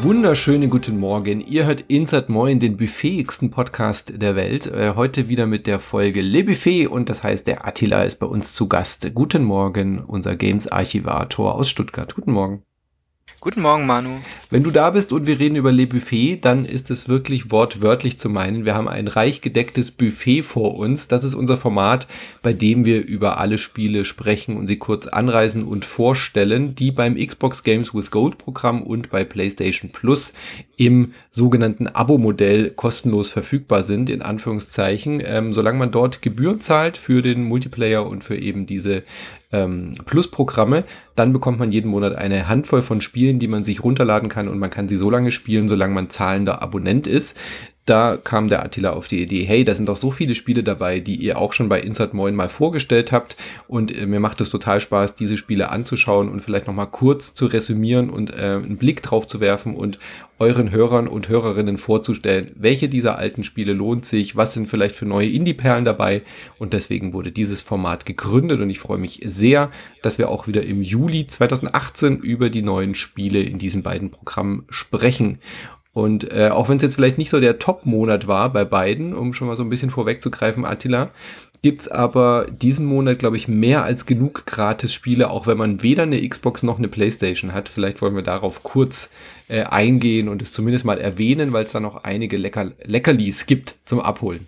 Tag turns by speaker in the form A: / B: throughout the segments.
A: Wunderschönen guten Morgen. Ihr hört Insert Moin, den buffetigsten Podcast der Welt. Heute wieder mit der Folge Le Buffet und das heißt, der Attila ist bei uns zu Gast. Guten Morgen, unser Games-Archivator aus Stuttgart. Guten Morgen.
B: Guten Morgen, Manu.
A: Wenn du da bist und wir reden über Le Buffet, dann ist es wirklich wortwörtlich zu meinen. Wir haben ein reich gedecktes Buffet vor uns. Das ist unser Format, bei dem wir über alle Spiele sprechen und sie kurz anreißen und vorstellen, die beim Xbox Games with Gold Programm und bei PlayStation Plus im sogenannten Abo-Modell kostenlos verfügbar sind, in Anführungszeichen. Solange man dort Gebühren zahlt für den Multiplayer und für eben diese Plus-Programme, dann bekommt man jeden Monat eine Handvoll von Spielen, die man sich runterladen kann und man kann sie so lange spielen, solange man zahlender Abonnent ist. Da kam der Attila auf die Idee, hey, da sind doch so viele Spiele dabei, die ihr auch schon bei Insert Moin mal vorgestellt habt und mir macht es total Spaß, diese Spiele anzuschauen und vielleicht nochmal kurz zu resümieren und einen Blick drauf zu werfen und euren Hörern und Hörerinnen vorzustellen, welche dieser alten Spiele lohnt sich, was sind vielleicht für neue Indie-Perlen dabei und deswegen wurde dieses Format gegründet und ich freue mich sehr, dass wir auch wieder im Juli 2018 über die neuen Spiele in diesen beiden Programmen sprechen. Und auch wenn es jetzt vielleicht nicht so der Top-Monat war bei beiden, um schon mal so ein bisschen vorwegzugreifen, Attila, gibt's aber diesen Monat, glaube ich, mehr als genug Gratis-Spiele, auch wenn man weder eine Xbox noch eine PlayStation hat. Vielleicht wollen wir darauf kurz eingehen und es zumindest mal erwähnen, weil es da noch einige Leckerlis gibt zum Abholen.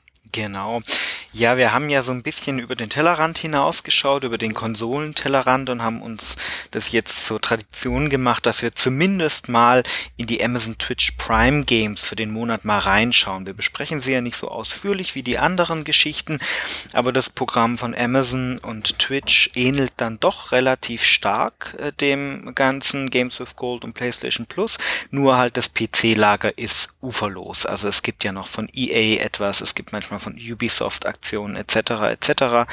B: Genau. Ja, wir haben ja so ein bisschen über den Tellerrand hinausgeschaut, über den Konsolentellerrand und haben uns das jetzt zur Tradition gemacht, dass wir zumindest mal in die Amazon Twitch Prime Games für den Monat mal reinschauen. Wir besprechen sie ja nicht so ausführlich wie die anderen Geschichten, aber das Programm von Amazon und Twitch ähnelt dann doch relativ stark dem ganzen Games with Gold und PlayStation Plus, nur halt das PC-Lager ist uferlos. Also es gibt ja noch von EA etwas, es gibt manchmal von Ubisoft Aktionen etc. etc.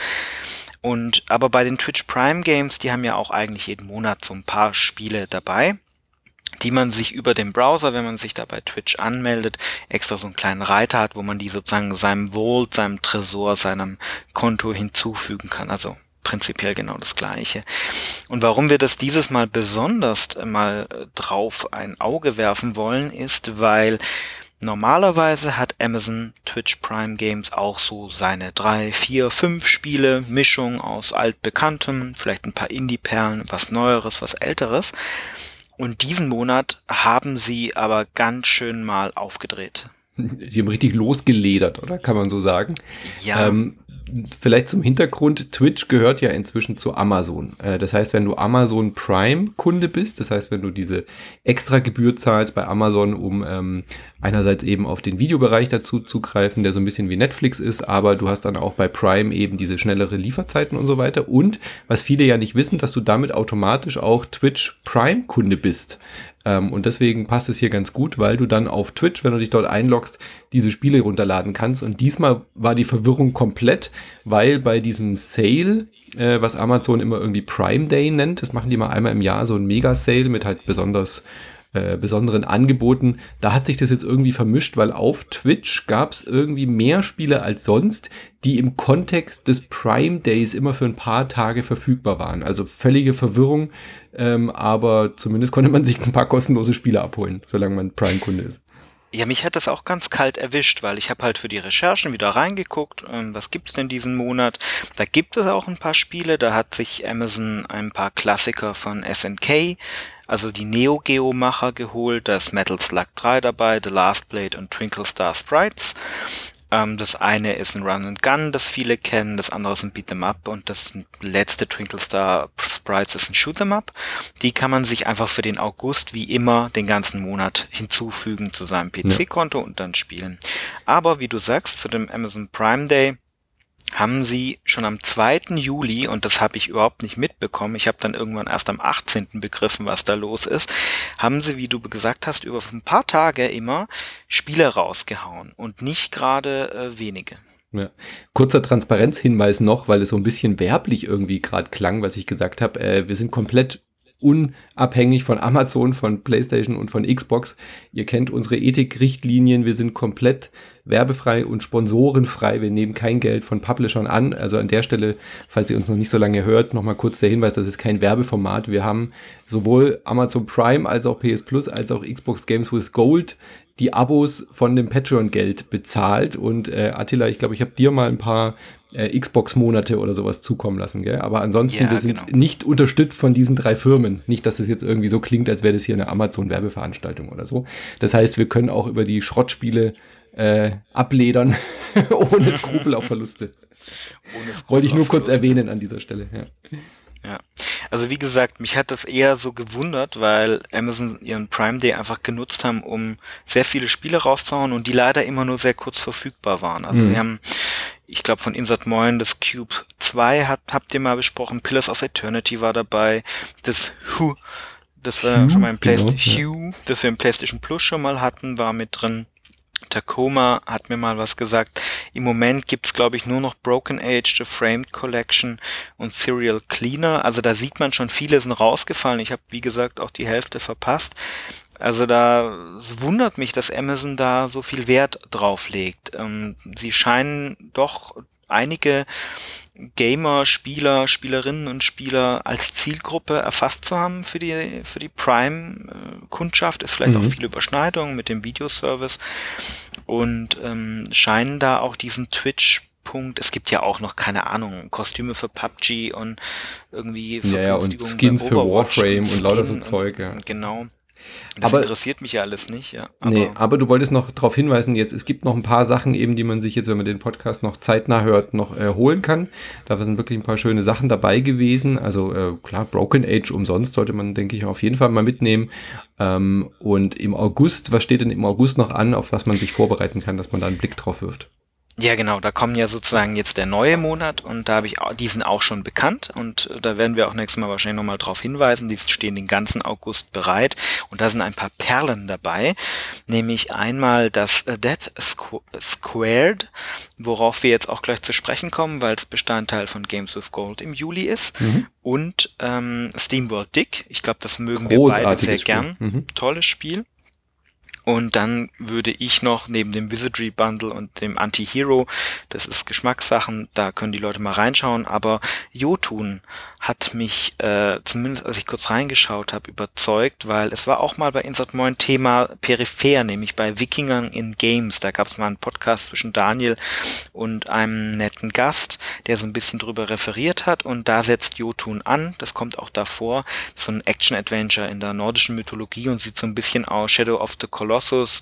B: Und aber bei den Twitch Prime Games, die haben ja auch eigentlich jeden Monat so ein paar Spiele dabei, die man sich über den Browser, wenn man sich da bei Twitch anmeldet, extra so einen kleinen Reiter hat, wo man die sozusagen seinem Vault, seinem Tresor, seinem Konto hinzufügen kann. Also prinzipiell genau das Gleiche. Und warum wir das dieses Mal besonders mal drauf ein Auge werfen wollen, ist, weil normalerweise hat Amazon Twitch Prime Games auch so seine 3, 4, 5 Spiele, Mischung aus altbekanntem, vielleicht ein paar Indie-Perlen, was Neueres, was Älteres. Und diesen Monat haben sie aber ganz schön mal aufgedreht.
A: Die haben richtig losgeledert, oder? Kann man so sagen?
B: Ja.
A: Vielleicht zum Hintergrund, Twitch gehört ja inzwischen zu Amazon. Das heißt, wenn du Amazon Prime-Kunde bist, das heißt, wenn du diese extra Gebühr zahlst bei Amazon, um einerseits eben auf den Videobereich dazu zugreifen, der so ein bisschen wie Netflix ist, aber du hast dann auch bei Prime eben diese schnellere Lieferzeiten und so weiter. Und was viele ja nicht wissen, dass du damit automatisch auch Twitch Prime-Kunde bist. Und deswegen passt es hier ganz gut, weil du dann auf Twitch, wenn du dich dort einloggst, diese Spiele runterladen kannst. Und diesmal war die Verwirrung komplett, weil bei diesem Sale, was Amazon immer irgendwie Prime Day nennt, das machen die mal einmal im Jahr, so ein Mega-Sale mit halt besonderen Angeboten, da hat sich das jetzt irgendwie vermischt, weil auf Twitch gab es irgendwie mehr Spiele als sonst, die im Kontext des Prime Days immer für ein paar Tage verfügbar waren. Also völlige Verwirrung, aber zumindest konnte man sich ein paar kostenlose Spiele abholen, solange man Prime-Kunde ist.
B: Ja, mich hat das auch ganz kalt erwischt, weil ich habe halt für die Recherchen wieder reingeguckt, was gibt's denn diesen Monat? Da gibt es auch ein paar Spiele, da hat sich Amazon ein paar Klassiker von SNK, also die Neo Geo-Macher geholt, da ist Metal Slug 3 dabei, The Last Blade und Twinkle Star Sprites. Das eine ist ein Run and Gun, das viele kennen, das andere ist ein Beat 'em Up und das letzte Twinkle Star Sprites ist ein Shoot 'em Up. Die kann man sich einfach für den August wie immer den ganzen Monat hinzufügen zu seinem PC-Konto und dann spielen. Aber wie du sagst, zu dem Amazon Prime Day haben sie schon am 2. Juli, und das habe ich überhaupt nicht mitbekommen, ich habe dann irgendwann erst am 18. begriffen, was da los ist, haben sie, wie du gesagt hast, über ein paar Tage immer Spiele rausgehauen und nicht gerade wenige.
A: Ja. Kurzer Transparenzhinweis noch, weil es so ein bisschen werblich irgendwie gerade klang, was ich gesagt habe. Wir sind komplett unabhängig von Amazon, von PlayStation und von Xbox. Ihr kennt unsere Ethikrichtlinien, wir sind komplett werbefrei und sponsorenfrei. Wir nehmen kein Geld von Publishern an. Also an der Stelle, falls ihr uns noch nicht so lange hört, nochmal kurz der Hinweis, das ist kein Werbeformat. Wir haben sowohl Amazon Prime als auch PS Plus als auch Xbox Games with Gold die Abos von dem Patreon-Geld bezahlt. Und Attila, ich glaube, ich habe dir mal ein paar Xbox-Monate oder sowas zukommen lassen, gell? Aber ansonsten, wir sind nicht unterstützt von diesen 3 Firmen. Nicht, dass das jetzt irgendwie so klingt, als wäre das hier eine Amazon-Werbeveranstaltung oder so. Das heißt, wir können auch über die Schrottspiele abledern, ohne Skrupel auf Verluste. Wollte ich nur kurz erwähnen an dieser Stelle.
B: Ja, also wie gesagt, mich hat das eher so gewundert, weil Amazon ihren Prime Day einfach genutzt haben, um sehr viele Spiele rauszuhauen und die leider immer nur sehr kurz verfügbar waren. Also wir haben, ich glaube von Insert Moin, das Cube 2 habt ihr mal besprochen, Pillars of Eternity war dabei, das Hue, das war schon mal im PlayStation, das wir im PlayStation Plus schon mal hatten, war mit drin. Tacoma hat mir mal was gesagt. Im Moment gibt's, glaube ich, nur noch Broken Age, The Framed Collection und Serial Cleaner. Also da sieht man schon, viele sind rausgefallen. Ich habe, wie gesagt, auch die Hälfte verpasst. Also es wundert mich, dass Amazon da so viel Wert drauf legt. Sie scheinen doch einige Gamer, Spieler, Spielerinnen und Spieler als Zielgruppe erfasst zu haben für die Prime-Kundschaft. Ist vielleicht auch viel Überschneidung mit dem Videoservice und scheinen da auch diesen Twitch-Punkt, es gibt ja auch noch, keine Ahnung, Kostüme für PUBG und irgendwie
A: und Skins für Warframe und lauter so Zeug,
B: Genau. Das interessiert mich ja alles nicht, ja.
A: Aber du wolltest noch darauf hinweisen, es gibt noch ein paar Sachen eben, die man sich jetzt, wenn man den Podcast noch zeitnah hört, noch holen kann. Da sind wirklich ein paar schöne Sachen dabei gewesen. Also klar, Broken Age umsonst sollte man, denke ich, auf jeden Fall mal mitnehmen. Und im August, was steht denn im August noch an, auf was man sich vorbereiten kann, dass man da einen Blick drauf wirft?
B: Ja, genau, da kommen ja sozusagen jetzt der neue Monat und da die sind auch schon bekannt und da werden wir auch nächstes Mal wahrscheinlich nochmal drauf hinweisen, die stehen den ganzen August bereit und da sind ein paar Perlen dabei, nämlich einmal das Dead Squared, worauf wir jetzt auch gleich zu sprechen kommen, weil es Bestandteil von Games with Gold im Juli ist und SteamWorld Dig, ich glaube, das mögen wir beide sehr gern, tolles Spiel. Und dann würde ich noch neben dem Wizardry Bundle und dem Anti-Hero, das ist Geschmackssachen, da können die Leute mal reinschauen, aber Jotun hat mich, zumindest als ich kurz reingeschaut habe, überzeugt, weil es war auch mal bei Insert Moin Thema peripher, nämlich bei Wikingern in Games. Da gab es mal einen Podcast zwischen Daniel und einem netten Gast, der so ein bisschen drüber referiert hat und da setzt Jotun an, das kommt auch davor, das ist so ein Action-Adventure in der nordischen Mythologie und sieht so ein bisschen aus Shadow of the Colossus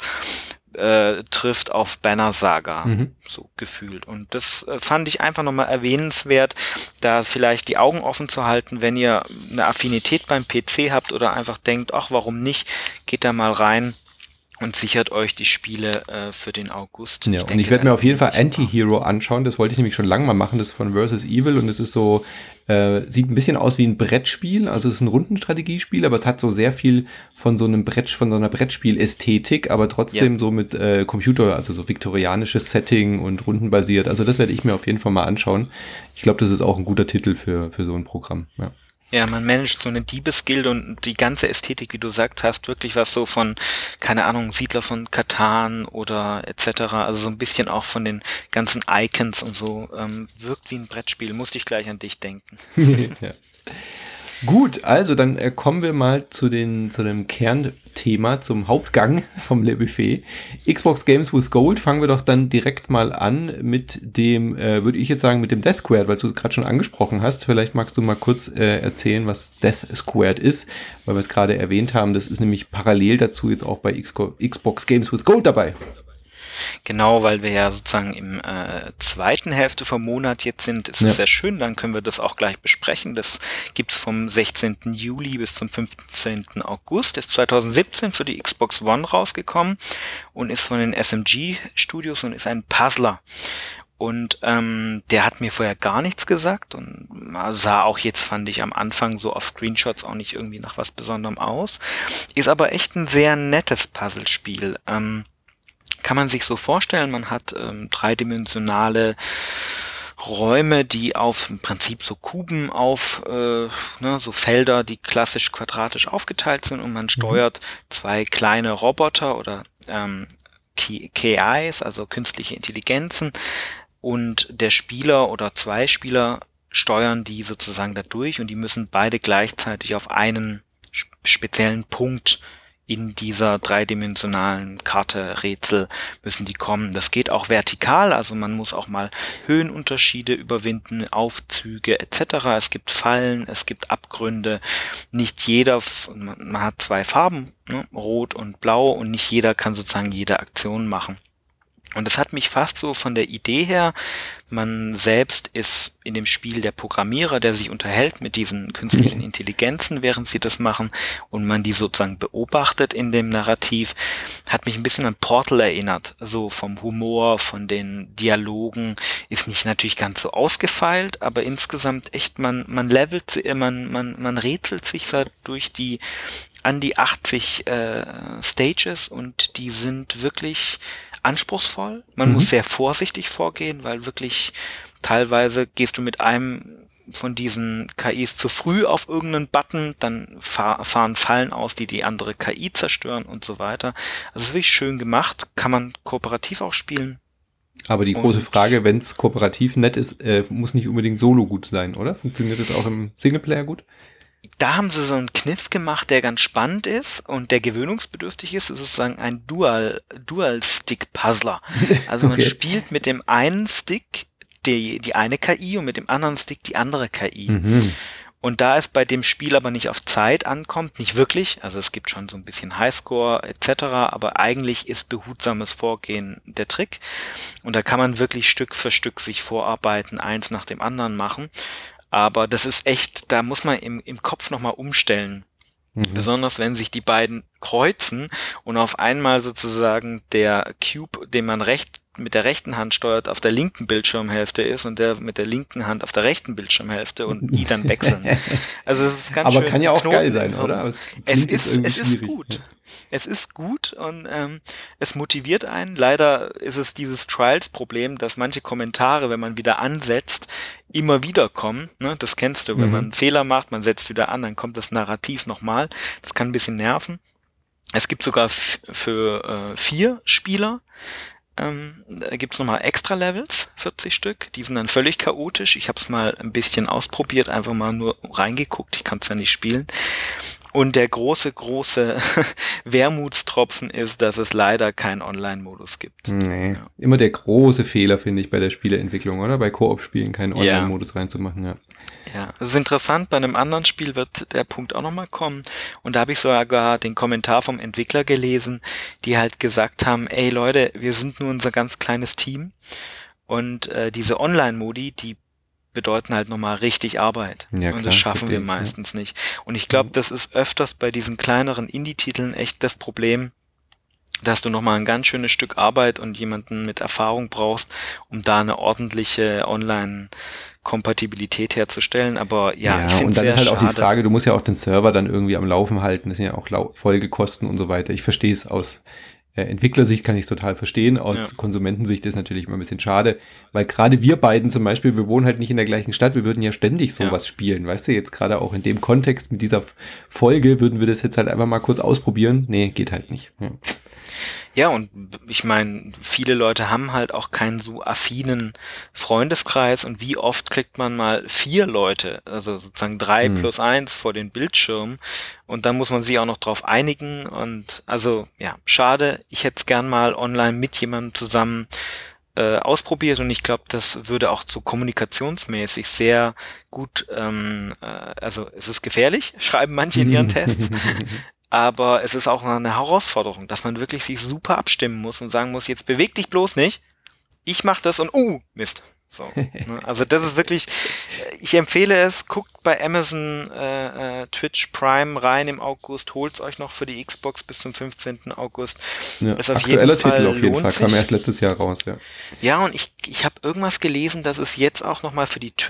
B: trifft auf Banner Saga, so gefühlt. Und das fand ich einfach nochmal erwähnenswert, da vielleicht die Augen offen zu halten, wenn ihr eine Affinität beim PC habt oder einfach denkt, ach, warum nicht, geht da mal rein und sichert euch die Spiele für den August.
A: Ja, und ich werde mir auf jeden Fall Anti-Hero anschauen, das wollte ich nämlich schon lange mal machen, das ist von Versus Evil und es ist so, sieht ein bisschen aus wie ein Brettspiel, also es ist ein Rundenstrategiespiel, aber es hat so sehr viel von so einer Brettspiel-Ästhetik, aber trotzdem so mit Computer, also so viktorianisches Setting und rundenbasiert, also das werde ich mir auf jeden Fall mal anschauen. Ich glaube, das ist auch ein guter Titel für so ein Programm, ja.
B: Ja, man managt so eine Diebesgilde und die ganze Ästhetik, wie du gesagt hast, wirklich was so von, keine Ahnung, Siedler von Catan oder etc., also so ein bisschen auch von den ganzen Icons und so, wirkt wie ein Brettspiel, musste ich gleich an dich denken.
A: Ja. Gut, also dann kommen wir mal zu dem Kernthema, zum Hauptgang vom Le Buffet. Xbox Games with Gold, fangen wir doch dann direkt mal an mit dem, würde ich jetzt sagen, mit dem Death Squared, weil du es gerade schon angesprochen hast. Vielleicht magst du mal kurz erzählen, was Death Squared ist, weil wir es gerade erwähnt haben. Das ist nämlich parallel dazu jetzt auch bei Xbox Games with Gold dabei.
B: Genau, weil wir ja sozusagen im zweiten Hälfte vom Monat jetzt sind, ist es sehr schön, dann können wir das auch gleich besprechen. Das gibt's vom 16. Juli bis zum 15. August, ist 2017 für die Xbox One rausgekommen und ist von den SMG Studios und ist ein Puzzler. Und der hat mir vorher gar nichts gesagt und sah auch jetzt, fand ich, am Anfang so auf Screenshots auch nicht irgendwie nach was Besonderem aus. Ist aber echt ein sehr nettes Puzzlespiel. Kann man sich so vorstellen, man hat dreidimensionale Räume, die auf im Prinzip so Kuben auf, so Felder, die klassisch quadratisch aufgeteilt sind und man steuert zwei kleine Roboter oder KIs, also künstliche Intelligenzen, und der Spieler oder zwei Spieler steuern die sozusagen da durch und die müssen beide gleichzeitig auf einen speziellen Punkt in dieser dreidimensionalen Karte Rätsel müssen die kommen. Das geht auch vertikal, also man muss auch mal Höhenunterschiede überwinden, Aufzüge etc. Es gibt Fallen, es gibt Abgründe. Nicht jeder, man hat zwei Farben, ne, Rot und Blau, und nicht jeder kann sozusagen jede Aktion machen. Und das hat mich fast so von der Idee her, man selbst ist in dem Spiel der Programmierer, der sich unterhält mit diesen künstlichen Intelligenzen, während sie das machen, und man die sozusagen beobachtet in dem Narrativ, hat mich ein bisschen an Portal erinnert. So vom Humor, von den Dialogen, ist nicht natürlich ganz so ausgefeilt, aber insgesamt echt, man rätselt sich da durch an die 80 Stages, und die sind wirklich anspruchsvoll. Man muss sehr vorsichtig vorgehen, weil wirklich teilweise gehst du mit einem von diesen KIs zu früh auf irgendeinen Button, dann fahren Fallen aus, die andere KI zerstören und so weiter. Also es ist wirklich schön gemacht, kann man kooperativ auch spielen.
A: Aber die große Frage, wenn es kooperativ nett ist, muss nicht unbedingt solo gut sein, oder? Funktioniert das auch im Singleplayer gut?
B: Da haben sie so einen Kniff gemacht, der ganz spannend ist und der gewöhnungsbedürftig ist. Es ist sozusagen ein Dual-Stick-Puzzler. Also man spielt mit dem einen Stick die eine KI und mit dem anderen Stick die andere KI. Und da es bei dem Spiel aber nicht auf Zeit ankommt, nicht wirklich, also es gibt schon so ein bisschen Highscore etc., aber eigentlich ist behutsames Vorgehen der Trick. Und da kann man wirklich Stück für Stück sich vorarbeiten, eins nach dem anderen machen. Aber das ist echt, da muss man im Kopf nochmal umstellen. Besonders wenn sich die beiden kreuzen und auf einmal sozusagen der Cube, den man mit der rechten Hand steuert, auf der linken Bildschirmhälfte ist und der mit der linken Hand auf der rechten Bildschirmhälfte und die dann wechseln. Also es ist ganz schön.
A: Aber kann ja auch geil sein, oder?
B: Es ist gut. Es ist gut und es motiviert einen. Leider ist es dieses Trials-Problem, dass manche Kommentare, wenn man wieder ansetzt, immer wieder kommen. Ne? Das kennst du, wenn man einen Fehler macht, man setzt wieder an, dann kommt das Narrativ nochmal. Das kann ein bisschen nerven. Es gibt sogar für 4 Spieler, da gibt's nochmal extra Levels, 40 Stück, die sind dann völlig chaotisch. Ich habe es mal ein bisschen ausprobiert, einfach mal nur reingeguckt, ich kann es ja nicht spielen. Und der große Wermutstropfen ist, dass es leider keinen Online-Modus gibt.
A: Nee. Ja. Immer der große Fehler, finde ich, bei der Spieleentwicklung, oder? Bei Koop-Spielen keinen Online-Modus reinzumachen, ja.
B: Ja, es ist interessant, bei einem anderen Spiel wird der Punkt auch nochmal kommen. Und da habe ich sogar den Kommentar vom Entwickler gelesen, die halt gesagt haben, ey Leute, wir sind nur unser ganz kleines Team. Und diese Online-Modi, die bedeuten halt nochmal richtig Arbeit. Ja, klar, und das schaffen wir meistens nicht. Und ich glaube, das ist öfters bei diesen kleineren Indie-Titeln echt das Problem, dass du nochmal ein ganz schönes Stück Arbeit und jemanden mit Erfahrung brauchst, um da eine ordentliche Online-Kompatibilität herzustellen. Aber ja, ich finde es sehr schade. Und dann ist halt auch die Frage,
A: du musst ja auch den Server dann irgendwie am Laufen halten. Das sind ja auch Folgekosten und so weiter. Ich verstehe es aus Entwicklersicht, kann ich es total verstehen. Aus Konsumentensicht ist natürlich immer ein bisschen schade, weil gerade wir beiden zum Beispiel, wir wohnen halt nicht in der gleichen Stadt, wir würden ja ständig sowas spielen, weißt du, jetzt gerade auch in dem Kontext mit dieser Folge würden wir das jetzt halt einfach mal kurz ausprobieren. Nee, geht halt nicht.
B: Ja, und ich meine, viele Leute haben halt auch keinen so affinen Freundeskreis, und wie oft kriegt man mal 4 Leute, also sozusagen 3 plus 1 vor den Bildschirm, und dann muss man sich auch noch drauf einigen, und also ja, schade, ich hätte es gern mal online mit jemandem zusammen ausprobiert, und ich glaube, das würde auch so kommunikationsmäßig sehr gut, also es ist gefährlich, schreiben manche in ihren Tests, aber es ist auch eine Herausforderung, dass man wirklich sich super abstimmen muss und sagen muss, jetzt beweg dich bloß nicht, ich mach das und Mist. So, ne? Also das ist wirklich, ich empfehle es, guckt bei Amazon Twitch Prime rein im August, holt's euch noch für die Xbox bis zum 15. August.
A: Ja, ist auf jeden Fall Titel auf jeden Fall, kam erst letztes Jahr raus, ja.
B: Ja, und ich habe irgendwas gelesen, dass es jetzt auch nochmal für die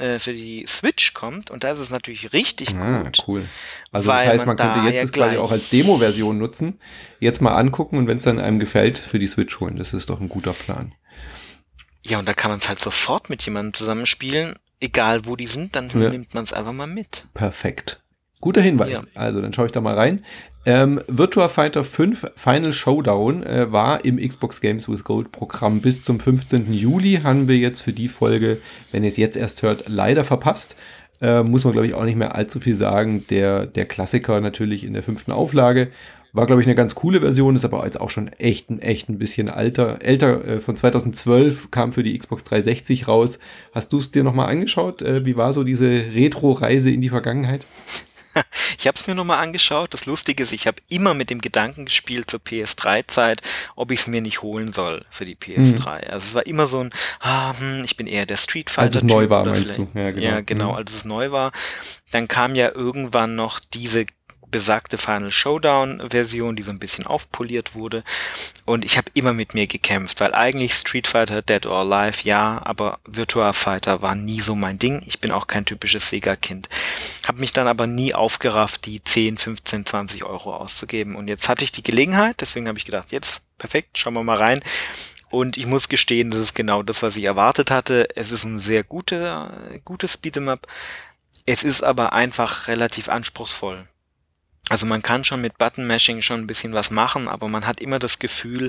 B: Switch kommt, und da ist es natürlich richtig gut.
A: Cool. Also das heißt, man könnte jetzt das quasi auch als Demo-Version nutzen, jetzt mal angucken und wenn es dann einem gefällt, für die Switch holen. Das ist doch ein guter Plan.
B: Ja, und da kann man es halt sofort mit jemandem zusammenspielen, egal wo die sind, dann nimmt man es einfach mal mit.
A: Perfekt. Guter Hinweis. Ja. Also, dann schaue ich da mal rein. Virtua Fighter 5 Final Showdown war im Xbox Games with Gold Programm bis zum 15. Juli. Haben wir jetzt für die Folge, wenn ihr es jetzt erst hört, leider verpasst. Muss man, glaube ich, auch nicht mehr allzu viel sagen. Der Klassiker natürlich in der 5. Auflage. War, glaube ich, eine ganz coole Version, ist aber jetzt auch schon echt ein bisschen älter. Von 2012 kam für die Xbox 360 raus. Hast du es dir nochmal angeschaut? Wie war so diese Retro-Reise in die Vergangenheit?
B: Ich habe es mir nochmal angeschaut. Das Lustige ist, ich habe immer mit dem Gedanken gespielt zur PS3-Zeit, ob ich es mir nicht holen soll für die PS3. Also es war immer so ein, ich bin eher der Street Fighter.
A: Als es neu war, meinst du?
B: Ja, genau, als es neu war. Dann kam ja irgendwann noch diese besagte Final Showdown-Version, die so ein bisschen aufpoliert wurde. Und ich habe immer mit mir gekämpft, weil eigentlich Street Fighter, Dead or Alive, ja, aber Virtua Fighter war nie so mein Ding. Ich bin auch kein typisches Sega-Kind. Habe mich dann aber nie aufgerafft, die 10, 15, 20 Euro auszugeben. Und jetzt hatte ich die Gelegenheit, deswegen habe ich gedacht, jetzt, perfekt, schauen wir mal rein. Und ich muss gestehen, das ist genau das, was ich erwartet hatte. Es ist ein sehr gutes Beat'em-up. Es ist aber einfach relativ anspruchsvoll. Also man kann schon mit Button-Mashing schon ein bisschen was machen, aber man hat immer das Gefühl,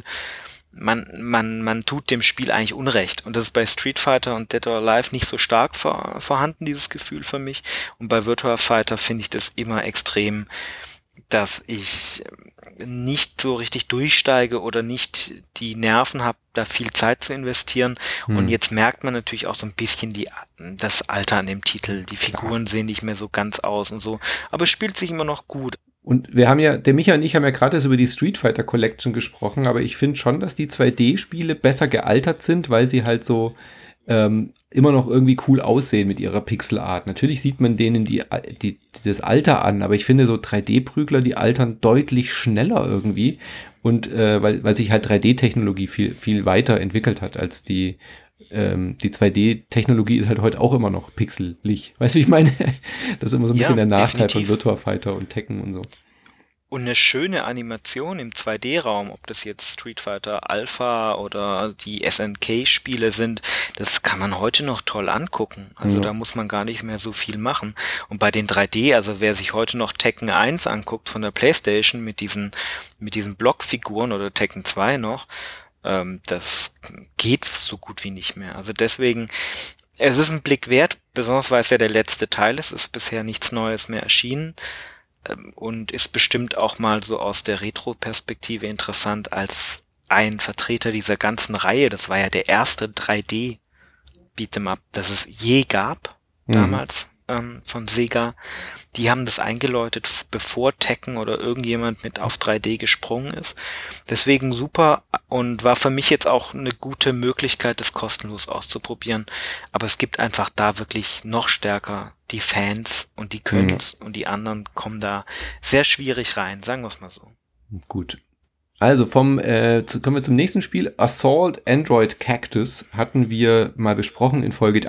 B: man tut dem Spiel eigentlich Unrecht. Und das ist bei Street Fighter und Dead or Alive nicht so stark vorhanden, dieses Gefühl für mich. Und bei Virtua Fighter finde ich das immer extrem, dass ich nicht so richtig durchsteige oder nicht die Nerven habe, da viel Zeit zu investieren. Und jetzt merkt man natürlich auch so ein bisschen das Alter an dem Titel. Die Figuren sehen nicht mehr so ganz aus und so. Aber es spielt sich immer noch gut.
A: Und wir haben ja, der Micha und ich haben ja gerade über die Street Fighter Collection gesprochen, aber ich finde schon, dass die 2D-Spiele besser gealtert sind, weil sie halt so immer noch irgendwie cool aussehen mit ihrer Pixelart. Natürlich sieht man denen das Alter an, aber ich finde so 3D-Prügler, die altern deutlich schneller irgendwie und weil sich halt 3D-Technologie viel weiter entwickelt hat als die 2D-Technologie ist halt heute auch immer noch pixelig. Weißt du, wie ich meine? Das ist immer so ein bisschen der Nachteil von Virtua Fighter und Tekken und so.
B: Und eine schöne Animation im 2D-Raum, ob das jetzt Street Fighter Alpha oder die SNK-Spiele sind, das kann man heute noch toll angucken. Also da muss man gar nicht mehr so viel machen. Und bei den 3D, also wer sich heute noch Tekken 1 anguckt von der PlayStation mit diesen Blockfiguren oder Tekken 2 noch, das geht so gut wie nicht mehr. Also deswegen, es ist ein Blick wert, besonders weil es ja der letzte Teil ist. Es ist bisher nichts Neues mehr erschienen und ist bestimmt auch mal so aus der Retro-Perspektive interessant als ein Vertreter dieser ganzen Reihe. Das war ja der erste 3D-Beat'em-up, das es je gab, damals von Sega. Die haben das eingeläutet, bevor Tekken oder irgendjemand mit auf 3D gesprungen ist. Deswegen super und war für mich jetzt auch eine gute Möglichkeit, das kostenlos auszuprobieren. Aber es gibt einfach da wirklich noch stärker die Fans und die können's und die anderen kommen da sehr schwierig rein, sagen wir es mal so.
A: Gut. Also kommen wir zum nächsten Spiel. Assault Android Cactus hatten wir mal besprochen in Folge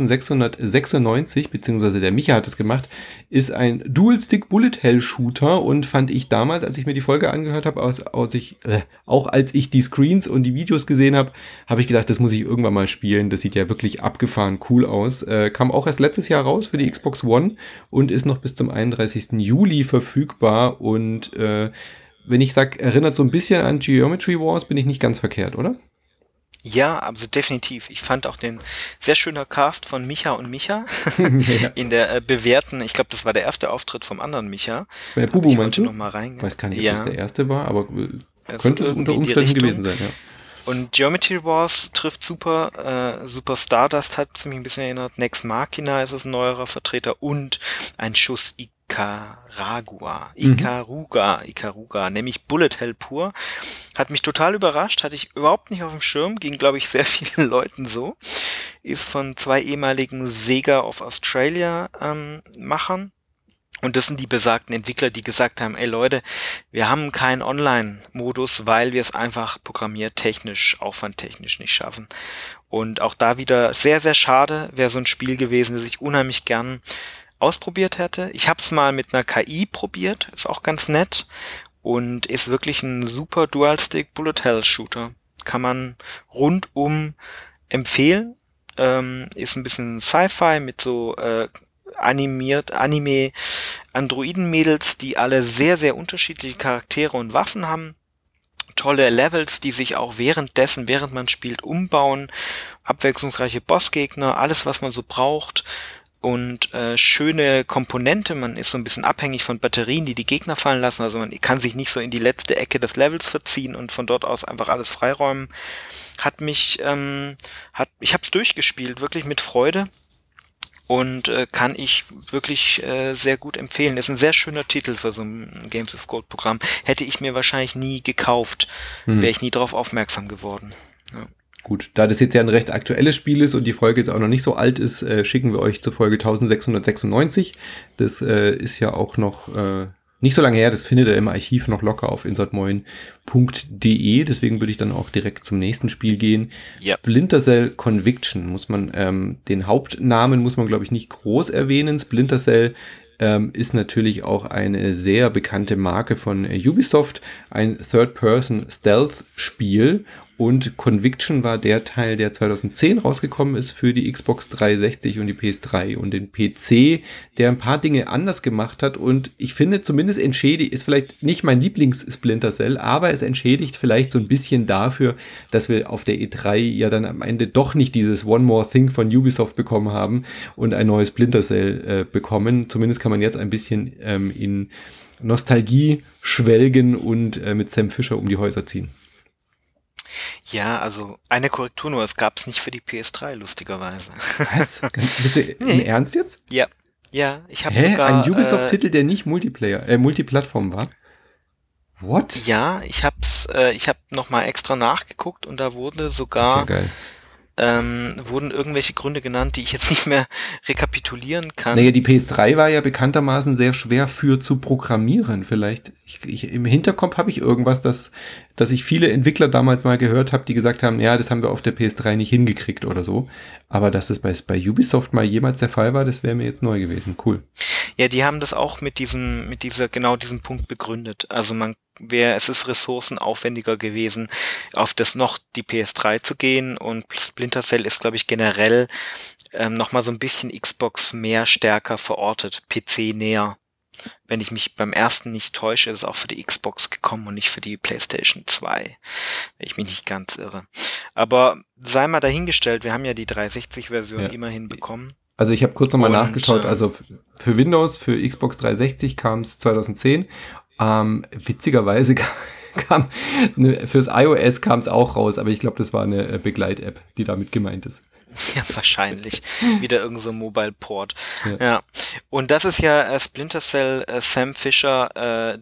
A: 1696, beziehungsweise der Micha hat es gemacht, ist ein Dual-Stick-Bullet-Hell-Shooter und fand ich damals, als ich mir die Folge angehört habe, auch als ich die Screens und die Videos gesehen habe, habe ich gedacht, das muss ich irgendwann mal spielen. Das sieht ja wirklich abgefahren cool aus. Kam auch erst letztes Jahr raus für die Xbox One und ist noch bis zum 31. Juli verfügbar und wenn ich sage, erinnert so ein bisschen an Geometry Wars, bin ich nicht ganz verkehrt, oder?
B: Ja, also definitiv. Ich fand auch den sehr schöner Cast von Micha und Micha in der bewährten, ich glaube, das war der erste Auftritt vom anderen Micha.
A: Bei der Bubu meinst du?
B: Noch mal rein.
A: Weiß gar nicht, ob das der erste war, aber
B: also
A: könnte es unter Umständen gewesen sein, ja.
B: Und Geometry Wars trifft super, Super Stardust hat mich ein bisschen erinnert, Nex Machina ist es ein neuerer Vertreter und ein Schuss Ikaruga, nämlich Bullet Hell pur. Hat mich total überrascht, hatte ich überhaupt nicht auf dem Schirm, ging glaube ich sehr vielen Leuten so. Ist von 2 ehemaligen Sega of Australia Machern. Und das sind die besagten Entwickler, die gesagt haben, ey Leute, wir haben keinen Online-Modus, weil wir es einfach programmiertechnisch, aufwandtechnisch nicht schaffen. Und auch da wieder sehr, sehr schade, wäre so ein Spiel gewesen, das ich unheimlich gern ausprobiert hätte. Ich habe es mal mit einer KI probiert, ist auch ganz nett und ist wirklich ein super Dual-Stick Bullet-Hell-Shooter. Kann man rundum empfehlen. Ist ein bisschen Sci-Fi mit so Anime-Androiden-Mädels, die alle sehr, sehr unterschiedliche Charaktere und Waffen haben. Tolle Levels, die sich auch während man spielt, umbauen. Abwechslungsreiche Bossgegner, alles, was man so braucht. Und schöne Komponente, man ist so ein bisschen abhängig von Batterien, die die Gegner fallen lassen, also man kann sich nicht so in die letzte Ecke des Levels verziehen und von dort aus einfach alles freiräumen. Ich hab's durchgespielt, wirklich mit Freude und kann ich wirklich sehr gut empfehlen. Ist ein sehr schöner Titel für so ein Games of Gold Programm. Hätte ich mir wahrscheinlich nie gekauft, wäre ich nie drauf aufmerksam geworden. Ja.
A: Gut, da das jetzt ja ein recht aktuelles Spiel ist und die Folge jetzt auch noch nicht so alt ist, schicken wir euch zur Folge 1696. Das ist ja auch noch nicht so lange her, das findet ihr im Archiv noch locker auf insertmoin.de. Deswegen würde ich dann auch direkt zum nächsten Spiel gehen. Ja. Splinter Cell Conviction muss man, den Hauptnamen muss man, glaube ich, nicht groß erwähnen. Splinter Cell ist natürlich auch eine sehr bekannte Marke von Ubisoft, ein Third-Person-Stealth-Spiel. Und Conviction war der Teil, der 2010 rausgekommen ist für die Xbox 360 und die PS3 und den PC, der ein paar Dinge anders gemacht hat. Und ich finde zumindest ist vielleicht nicht mein Lieblings-Splinter Cell, aber es entschädigt vielleicht so ein bisschen dafür, dass wir auf der E3 ja dann am Ende doch nicht dieses One More Thing von Ubisoft bekommen haben und ein neues Splinter Cell bekommen. Zumindest kann man jetzt ein bisschen in Nostalgie schwelgen und mit Sam Fisher um die Häuser ziehen.
B: Ja, also eine Korrektur nur, es gab es nicht für die PS3, lustigerweise.
A: Was? Bist du im Ernst jetzt?
B: Ja, ich habe sogar...
A: Ein Ubisoft-Titel, der nicht Multiplattform war? What?
B: Ja, ich hab nochmal extra nachgeguckt und da wurde sogar...
A: Das ist ja geil.
B: Wurden irgendwelche Gründe genannt, die ich jetzt nicht mehr rekapitulieren kann.
A: Naja, die PS3 war ja bekanntermaßen sehr schwer zu programmieren. Vielleicht, im Hinterkopf habe ich irgendwas, dass ich viele Entwickler damals mal gehört habe, die gesagt haben, ja, das haben wir auf der PS3 nicht hingekriegt oder so. Aber dass das bei Ubisoft mal jemals der Fall war, das wäre mir jetzt neu gewesen. Cool.
B: Ja, die haben das auch mit diesem Punkt begründet. Also es ist ressourcenaufwendiger gewesen, auf das noch die PS3 zu gehen, und Splinter Cell ist, glaube ich, generell nochmal so ein bisschen Xbox mehr stärker verortet, PC näher. Wenn ich mich beim ersten nicht täusche, ist es auch für die Xbox gekommen und nicht für die PlayStation 2, wenn ich mich nicht ganz irre. Aber sei mal dahingestellt, wir haben ja die 360-Version immerhin bekommen.
A: Also ich habe kurz nochmal nachgeschaut, also für Windows, für Xbox 360 kam es 2010. Witzigerweise kam fürs iOS kam es auch raus, aber ich glaube, das war eine Begleit-App, die damit gemeint ist.
B: Ja, wahrscheinlich. Wieder irgend so ein Mobile-Port. Ja. Und das ist ja Splinter Cell, Sam Fisher,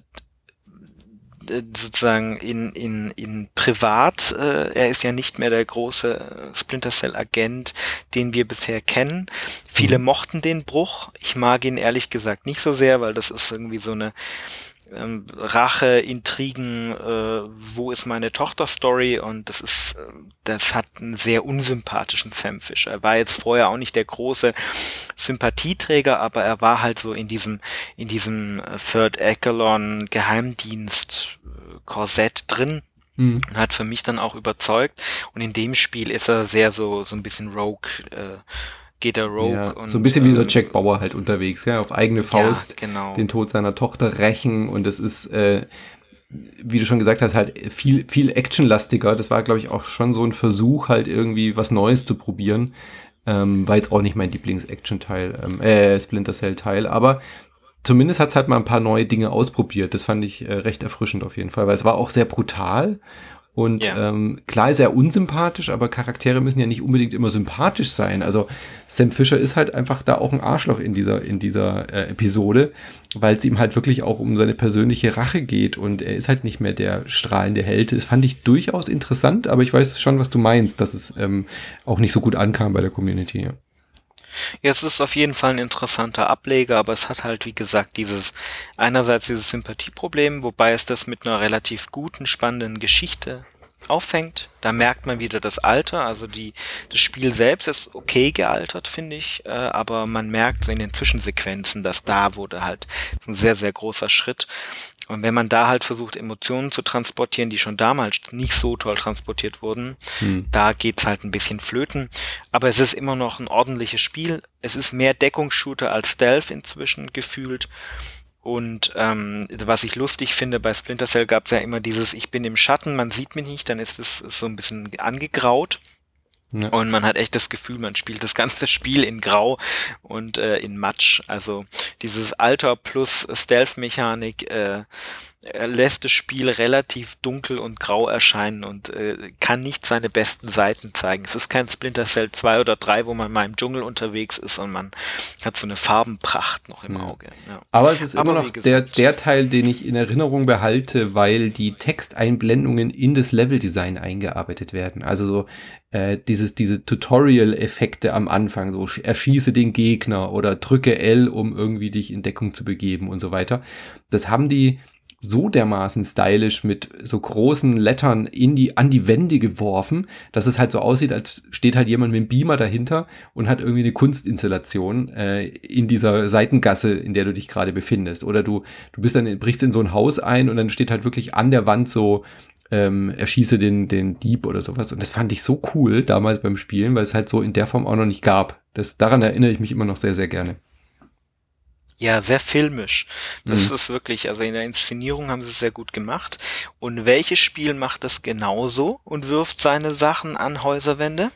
B: sozusagen in privat, er ist ja nicht mehr der große Splinter Cell Agent, den wir bisher kennen. Viele mochten den Bruch. Ich mag ihn ehrlich gesagt nicht so sehr, weil das ist irgendwie so eine Rache, Intrigen, wo ist meine Tochter-Story, und das hat einen sehr unsympathischen Sam Fisher. Er war jetzt vorher auch nicht der große Sympathieträger, aber er war halt so in diesem Third Echelon Geheimdienst Korsett drin und hat für mich dann auch überzeugt, und in dem Spiel ist er sehr so ein bisschen Rogue, geht er Rogue.
A: Ja,
B: und
A: so ein bisschen wie so Jack Bauer halt unterwegs, ja, auf eigene Faust
B: den
A: Tod seiner Tochter rächen, und es ist, wie du schon gesagt hast, halt viel, viel actionlastiger. Das war, glaube ich, auch schon so ein Versuch, halt irgendwie was Neues zu probieren. War jetzt auch nicht mein Lieblings-Action-Teil, Splinter Cell-Teil, aber zumindest hat es halt mal ein paar neue Dinge ausprobiert. Das fand ich recht erfrischend auf jeden Fall, weil es war auch sehr brutal. Und klar ist er unsympathisch, aber Charaktere müssen ja nicht unbedingt immer sympathisch sein. Also Sam Fisher ist halt einfach da auch ein Arschloch in dieser Episode, weil es ihm halt wirklich auch um seine persönliche Rache geht, und er ist halt nicht mehr der strahlende Held. Das fand ich durchaus interessant, aber ich weiß schon, was du meinst, dass es auch nicht so gut ankam bei der Community. Ja.
B: Ja, es ist auf jeden Fall ein interessanter Ableger, aber es hat halt, wie gesagt, einerseits dieses Sympathieproblem, wobei es das mit einer relativ guten, spannenden Geschichte auffängt. Da merkt man wieder das Alter, also das Spiel selbst ist okay gealtert, finde ich, aber man merkt so in den Zwischensequenzen, dass da wurde halt so ein sehr, sehr großer Schritt. Und wenn man da halt versucht, Emotionen zu transportieren, die schon damals nicht so toll transportiert wurden, da geht's halt ein bisschen flöten. Aber es ist immer noch ein ordentliches Spiel. Es ist mehr Deckungsshooter als Stealth inzwischen gefühlt. Und was ich lustig finde, bei Splinter Cell gab es ja immer dieses, ich bin im Schatten, man sieht mich nicht, dann ist es so ein bisschen angegraut. Ja. Und man hat echt das Gefühl, man spielt das ganze Spiel in Grau und in Matsch. Also dieses Alter plus Stealth-Mechanik lässt das Spiel relativ dunkel und grau erscheinen und kann nicht seine besten Seiten zeigen. Es ist kein Splinter Cell 2 oder 3, wo man mal im Dschungel unterwegs ist und man hat so eine Farbenpracht noch im Auge. Ja.
A: Aber es ist immer noch der Teil, den ich in Erinnerung behalte, weil die Texteinblendungen in das Leveldesign eingearbeitet werden. Also so diese Tutorial-Effekte am Anfang, so erschieße den Gegner oder drücke L, um irgendwie dich in Deckung zu begeben und so weiter. Das haben die so dermaßen stylisch mit so großen Lettern an die Wände geworfen, dass es halt so aussieht, als steht halt jemand mit dem Beamer dahinter und hat irgendwie eine Kunstinstallation in dieser Seitengasse, in der du dich gerade befindest. Oder du brichst in so ein Haus ein und dann steht halt wirklich an der Wand so erschieße den Dieb oder sowas. Und das fand ich so cool damals beim Spielen, weil es halt so in der Form auch noch nicht gab. Daran erinnere ich mich immer noch sehr, sehr gerne.
B: Ja, sehr filmisch. Das ist wirklich, also in der Inszenierung haben sie es sehr gut gemacht. Und welches Spiel macht das genauso und wirft seine Sachen an Häuserwände?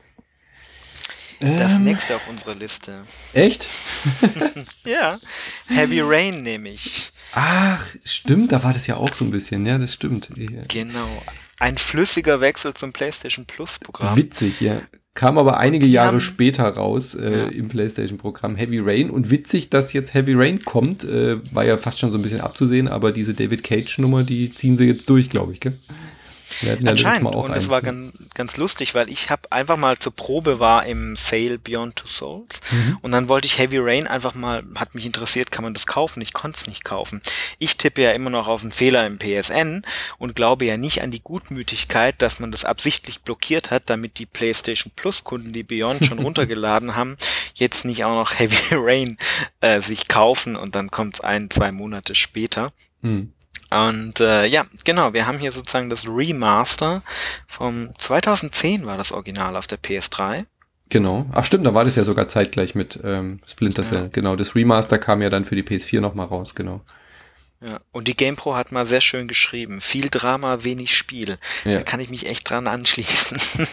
B: Das nächste auf unserer Liste.
A: Echt?
B: Ja, Heavy Rain nämlich.
A: Ach, stimmt, da war das ja auch so ein bisschen, ja, das stimmt.
B: Genau. Ein flüssiger Wechsel zum PlayStation Plus Programm.
A: Witzig, ja. Kam aber einige Jahre später raus im PlayStation-Programm Heavy Rain. Und witzig, dass jetzt Heavy Rain kommt, war ja fast schon so ein bisschen abzusehen, aber diese David Cage-Nummer, die ziehen sie jetzt durch, glaube ich, gell?
B: Anscheinend, und es war ganz lustig, weil ich habe einfach mal zur Probe war im Sale Beyond Two Souls und dann wollte ich Heavy Rain einfach mal, hat mich interessiert, kann man das kaufen? Ich konnte es nicht kaufen. Ich tippe ja immer noch auf einen Fehler im PSN und glaube ja nicht an die Gutmütigkeit, dass man das absichtlich blockiert hat, damit die PlayStation Plus Kunden, die Beyond schon runtergeladen haben, jetzt nicht auch noch Heavy Rain sich kaufen und dann kommt es 1-2 Monate später. Und ja, genau, wir haben hier sozusagen das Remaster vom 2010 war das Original auf der PS3.
A: Genau. Ach stimmt, da war das ja sogar zeitgleich mit Splinter Cell. Ja. Genau, das Remaster kam ja dann für die PS4 nochmal raus, genau.
B: Ja, und die GamePro hat mal sehr schön geschrieben. Viel Drama, wenig Spiel. Ja. Da kann ich mich echt dran anschließen.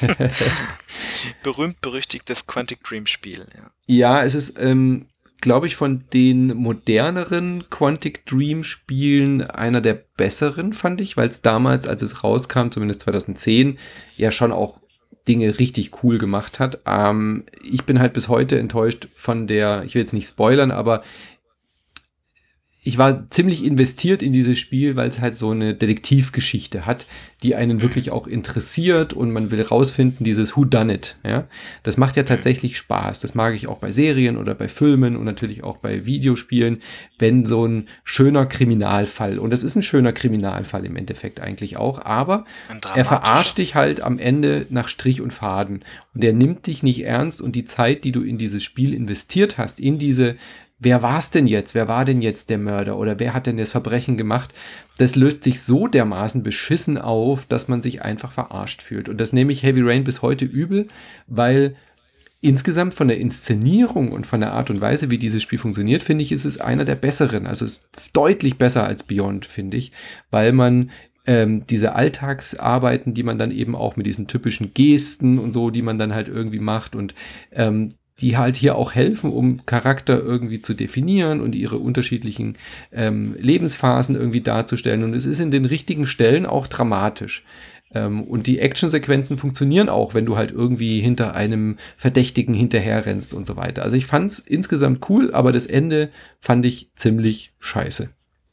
B: Berühmt-berüchtigtes Quantic Dream Spiel.
A: Ja, es ist glaube ich, von den moderneren Quantic Dream Spielen einer der besseren, fand ich, weil es damals, als es rauskam, zumindest 2010, ja schon auch Dinge richtig cool gemacht hat. Ich bin halt bis heute enttäuscht von ich will jetzt nicht spoilern, aber ich war ziemlich investiert in dieses Spiel, weil es halt so eine Detektivgeschichte hat, die einen wirklich auch interessiert und man will rausfinden, dieses Whodunit. Ja? Das macht ja tatsächlich Spaß. Das mag ich auch bei Serien oder bei Filmen und natürlich auch bei Videospielen, wenn so ein schöner Kriminalfall, und das ist ein schöner Kriminalfall im Endeffekt eigentlich auch, aber er verarscht dich halt am Ende nach Strich und Faden und er nimmt dich nicht ernst und die Zeit, die du in dieses Spiel investiert hast, in diese wer war's denn jetzt? Wer war denn jetzt der Mörder? Oder wer hat denn das Verbrechen gemacht? Das löst sich so dermaßen beschissen auf, dass man sich einfach verarscht fühlt. Und das nehme ich Heavy Rain bis heute übel, weil insgesamt von der Inszenierung und von der Art und Weise, wie dieses Spiel funktioniert, finde ich, ist es einer der besseren. Also es ist deutlich besser als Beyond, finde ich, weil man diese Alltagsarbeiten, die man dann eben auch mit diesen typischen Gesten und so, die man dann halt irgendwie macht und die halt hier auch helfen, um Charakter irgendwie zu definieren und ihre unterschiedlichen Lebensphasen irgendwie darzustellen. Und es ist in den richtigen Stellen auch dramatisch. Und die Actionsequenzen funktionieren auch, wenn du halt irgendwie hinter einem Verdächtigen hinterherrennst und so weiter. Also ich fand's insgesamt cool, aber das Ende fand ich ziemlich scheiße.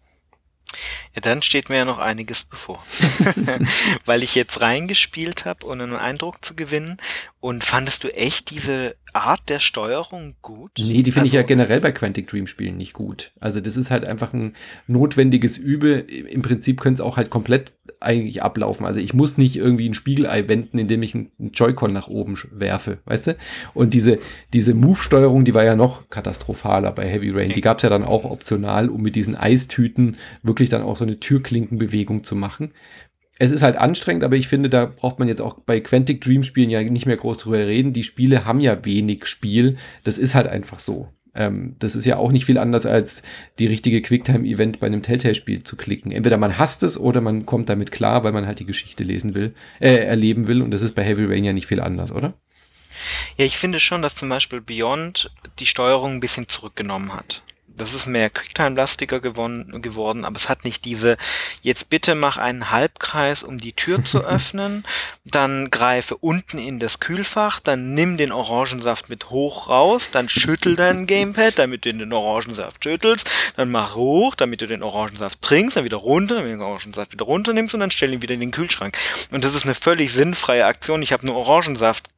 B: Ja, dann steht mir ja noch einiges bevor. Weil ich jetzt reingespielt habe, um einen Eindruck zu gewinnen. Und fandest du echt diese Art der Steuerung gut?
A: Nee, die finde ich ja generell bei Quantic Dream Spielen nicht gut. Also das ist halt einfach ein notwendiges Übel. Im Prinzip können es auch halt komplett eigentlich ablaufen. Also ich muss nicht irgendwie ein Spiegelei wenden, indem ich einen Joy-Con nach oben werfe, weißt du? Und diese Move-Steuerung, die war ja noch katastrophaler bei Heavy Rain. Die gab es ja dann auch optional, um mit diesen Eistüten wirklich dann auch so eine Türklinkenbewegung zu machen. Es ist halt anstrengend, aber ich finde, da braucht man jetzt auch bei Quantic Dream Spielen ja nicht mehr groß drüber reden. Die Spiele haben ja wenig Spiel. Das ist halt einfach so. Das ist ja auch nicht viel anders als die richtige Quicktime-Event bei einem Telltale-Spiel zu klicken. Entweder man hasst es oder man kommt damit klar, weil man halt die Geschichte erleben will. Und das ist bei Heavy Rain ja nicht viel anders, oder?
B: Ja, ich finde schon, dass zum Beispiel Beyond die Steuerung ein bisschen zurückgenommen hat. Das ist mehr Quicktime-lastiger geworden, aber es hat nicht diese, jetzt bitte mach einen Halbkreis, um die Tür zu öffnen, dann greife unten in das Kühlfach, dann nimm den Orangensaft mit hoch raus, dann schüttel dein Gamepad, damit du den Orangensaft schüttelst, dann mach hoch, damit du den Orangensaft trinkst, dann wieder runter, damit du den Orangensaft wieder runternimmst und dann stell ihn wieder in den Kühlschrank. Und das ist eine völlig sinnfreie Aktion. Ich habe nur Orangensaft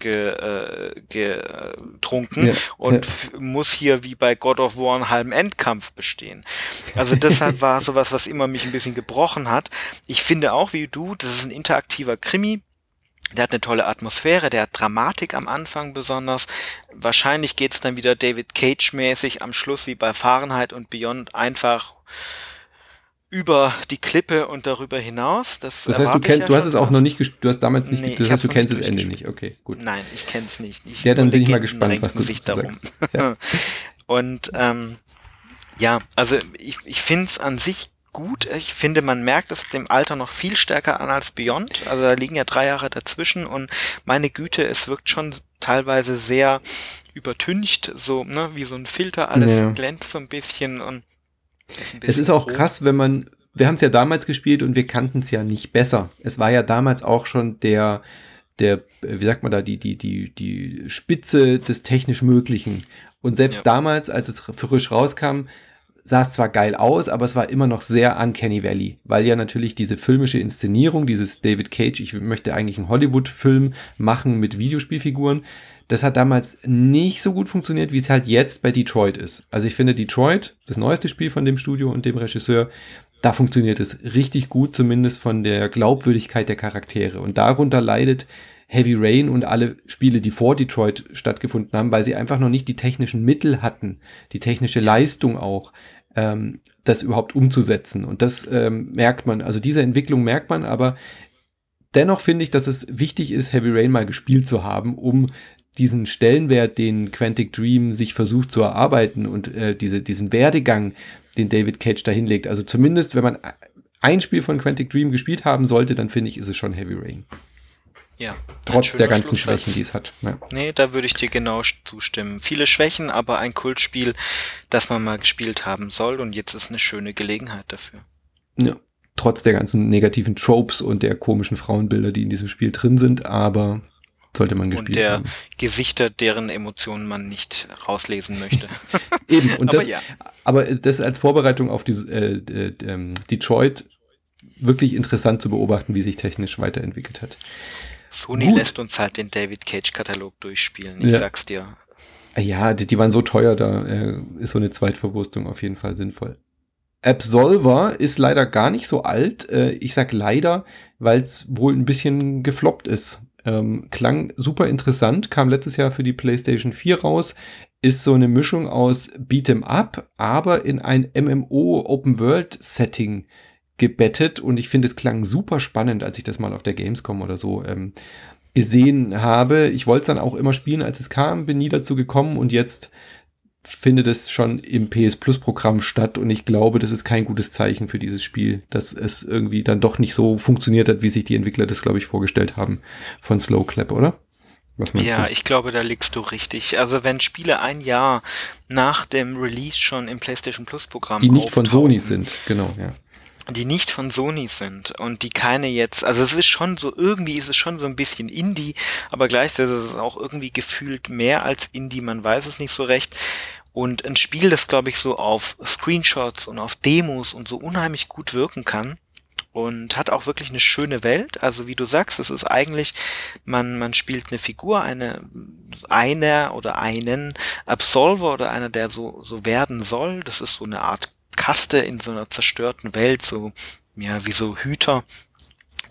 B: getrunken und muss hier wie bei God of War einen halben Endkampf bestehen. Also deshalb war sowas, was immer mich ein bisschen gebrochen hat. Ich finde auch, wie du, das ist ein interaktiver Krimi. Der hat eine tolle Atmosphäre, der hat Dramatik am Anfang besonders. Wahrscheinlich geht's dann wieder David Cage-mäßig am Schluss wie bei Fahrenheit und Beyond einfach über die Klippe und darüber hinaus. Das heißt,
A: du hast es auch noch nicht gespielt, du hast damals nicht gespielt, das heißt, du kennst das Ende nicht. Okay, gut.
B: Nein, ich kenn's nicht.
A: Ja, dann bin ich mal gespannt, was du sagst. Ja.
B: Und ja, also ich finde es an sich gut. Ich finde, man merkt es dem Alter noch viel stärker an als Beyond. Also da liegen ja 3 Jahre dazwischen und meine Güte, es wirkt schon teilweise sehr übertüncht, so, ne, wie so ein Filter, alles glänzt so ein bisschen und ist ein bisschen.
A: Es ist auch krass, wir haben es ja damals gespielt und wir kannten es ja nicht besser. Es war ja damals auch schon der, wie sagt man da, die Spitze des technisch Möglichen. Und selbst damals, als es frisch rauskam, sah es zwar geil aus, aber es war immer noch sehr Uncanny Valley, weil ja natürlich diese filmische Inszenierung, dieses David Cage, ich möchte eigentlich einen Hollywood-Film machen mit Videospielfiguren, das hat damals nicht so gut funktioniert, wie es halt jetzt bei Detroit ist. Also ich finde Detroit, das neueste Spiel von dem Studio und dem Regisseur, da funktioniert es richtig gut, zumindest von der Glaubwürdigkeit der Charaktere. Und darunter leidet Heavy Rain und alle Spiele, die vor Detroit stattgefunden haben, weil sie einfach noch nicht die technischen Mittel hatten, die technische Leistung auch, das überhaupt umzusetzen. Und das merkt man, also diese Entwicklung merkt man, aber dennoch finde ich, dass es wichtig ist, Heavy Rain mal gespielt zu haben, um diesen Stellenwert, den Quantic Dream sich versucht zu erarbeiten und diesen Werdegang, den David Cage da hinlegt. Also zumindest, wenn man ein Spiel von Quantic Dream gespielt haben sollte, dann finde ich, ist es schon Heavy Rain.
B: Ja.
A: Trotz der ganzen Schwächen, die es hat. Ja.
B: Nee, da würde ich dir genau zustimmen. Viele Schwächen, aber ein Kultspiel, das man mal gespielt haben soll und jetzt ist eine schöne Gelegenheit dafür.
A: Ja. Trotz der ganzen negativen Tropes und der komischen Frauenbilder, die in diesem Spiel drin sind, aber sollte man gespielt haben. Und der
B: Gesichter, deren Emotionen man nicht rauslesen möchte.
A: Eben, und aber das als Vorbereitung auf Detroit wirklich interessant zu beobachten, wie sich technisch weiterentwickelt hat.
B: Sony lässt uns halt den David Cage-Katalog durchspielen, ich sag's dir.
A: Ja, die waren so teuer, da ist so eine Zweitverwurstung auf jeden Fall sinnvoll. Absolver ist leider gar nicht so alt. Ich sag leider, weil es wohl ein bisschen gefloppt ist. Klang super interessant, kam letztes Jahr für die PlayStation 4 raus, ist so eine Mischung aus Beat'em Up, aber in ein MMO-Open-World-Setting gebettet und ich finde, es klang super spannend, als ich das mal auf der Gamescom oder so gesehen habe. Ich wollte es dann auch immer spielen, als es kam, bin nie dazu gekommen und jetzt findet es schon im PS Plus Programm statt und ich glaube, das ist kein gutes Zeichen für dieses Spiel, dass es irgendwie dann doch nicht so funktioniert hat, wie sich die Entwickler das, glaube ich, vorgestellt haben von Slow Clap, oder? Was meinst du?
B: Ich glaube, da liegst du richtig. Also wenn Spiele ein Jahr nach dem Release schon im PlayStation Plus Programm
A: die nicht von Sony sind, genau, ja.
B: Die nicht von Sony sind und die keine jetzt, also es ist schon so, irgendwie ist es schon so ein bisschen Indie, aber gleichzeitig ist es auch irgendwie gefühlt mehr als Indie, man weiß es nicht so recht. Und ein Spiel, das glaube ich so auf Screenshots und auf Demos und so unheimlich gut wirken kann und hat auch wirklich eine schöne Welt. Also wie du sagst, es ist eigentlich, man spielt eine Figur, einer oder einen Absolver oder einer, der so werden soll. Das ist so eine Art Kaste in so einer zerstörten Welt, so, ja, wie so Hüter.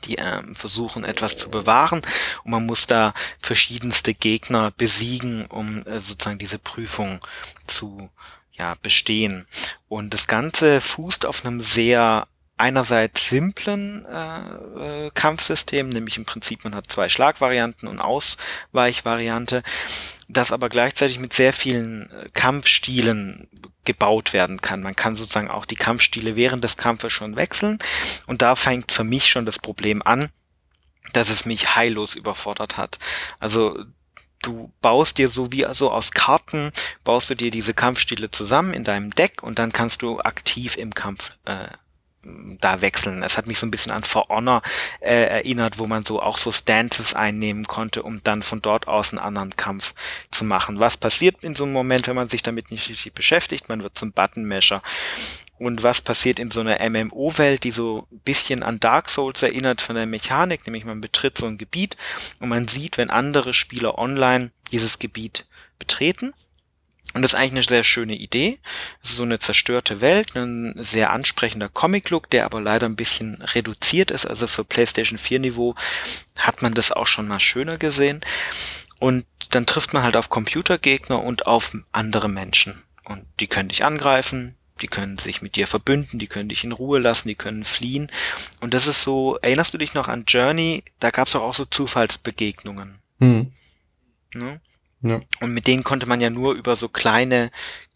B: die versuchen, etwas zu bewahren, und man muss da verschiedenste Gegner besiegen, um sozusagen diese Prüfung zu bestehen. Und das Ganze fußt auf einem sehr einerseits simplen Kampfsystem, nämlich im Prinzip man hat 2 Schlagvarianten und Ausweichvariante, das aber gleichzeitig mit sehr vielen Kampfstilen gebaut werden kann. Man kann sozusagen auch die Kampfstile während des Kampfes schon wechseln, und da fängt für mich schon das Problem an, dass es mich heillos überfordert hat. Also du baust dir so aus Karten, baust du dir diese Kampfstile zusammen in deinem Deck, und dann kannst du aktiv im Kampf da wechseln. Es hat mich so ein bisschen an For Honor erinnert, wo man so auch so Stances einnehmen konnte, um dann von dort aus einen anderen Kampf zu machen. Was passiert in so einem Moment, wenn man sich damit nicht richtig beschäftigt? Man wird zum Button-Masher. Und was passiert in so einer MMO-Welt, die so ein bisschen an Dark Souls erinnert von der Mechanik, nämlich man betritt so ein Gebiet und man sieht, wenn andere Spieler online dieses Gebiet betreten. Und das ist eigentlich eine sehr schöne Idee. Es ist so eine zerstörte Welt, ein sehr ansprechender Comic-Look, der aber leider ein bisschen reduziert ist. Also für PlayStation 4 Niveau hat man das auch schon mal schöner gesehen. Und dann trifft man halt auf Computergegner und auf andere Menschen. Und die können dich angreifen, die können sich mit dir verbünden, die können dich in Ruhe lassen, die können fliehen. Und das ist so, erinnerst du dich noch an Journey? Da gab es doch auch so Zufallsbegegnungen. Ne? Ja. Und mit denen konnte man ja nur über so kleine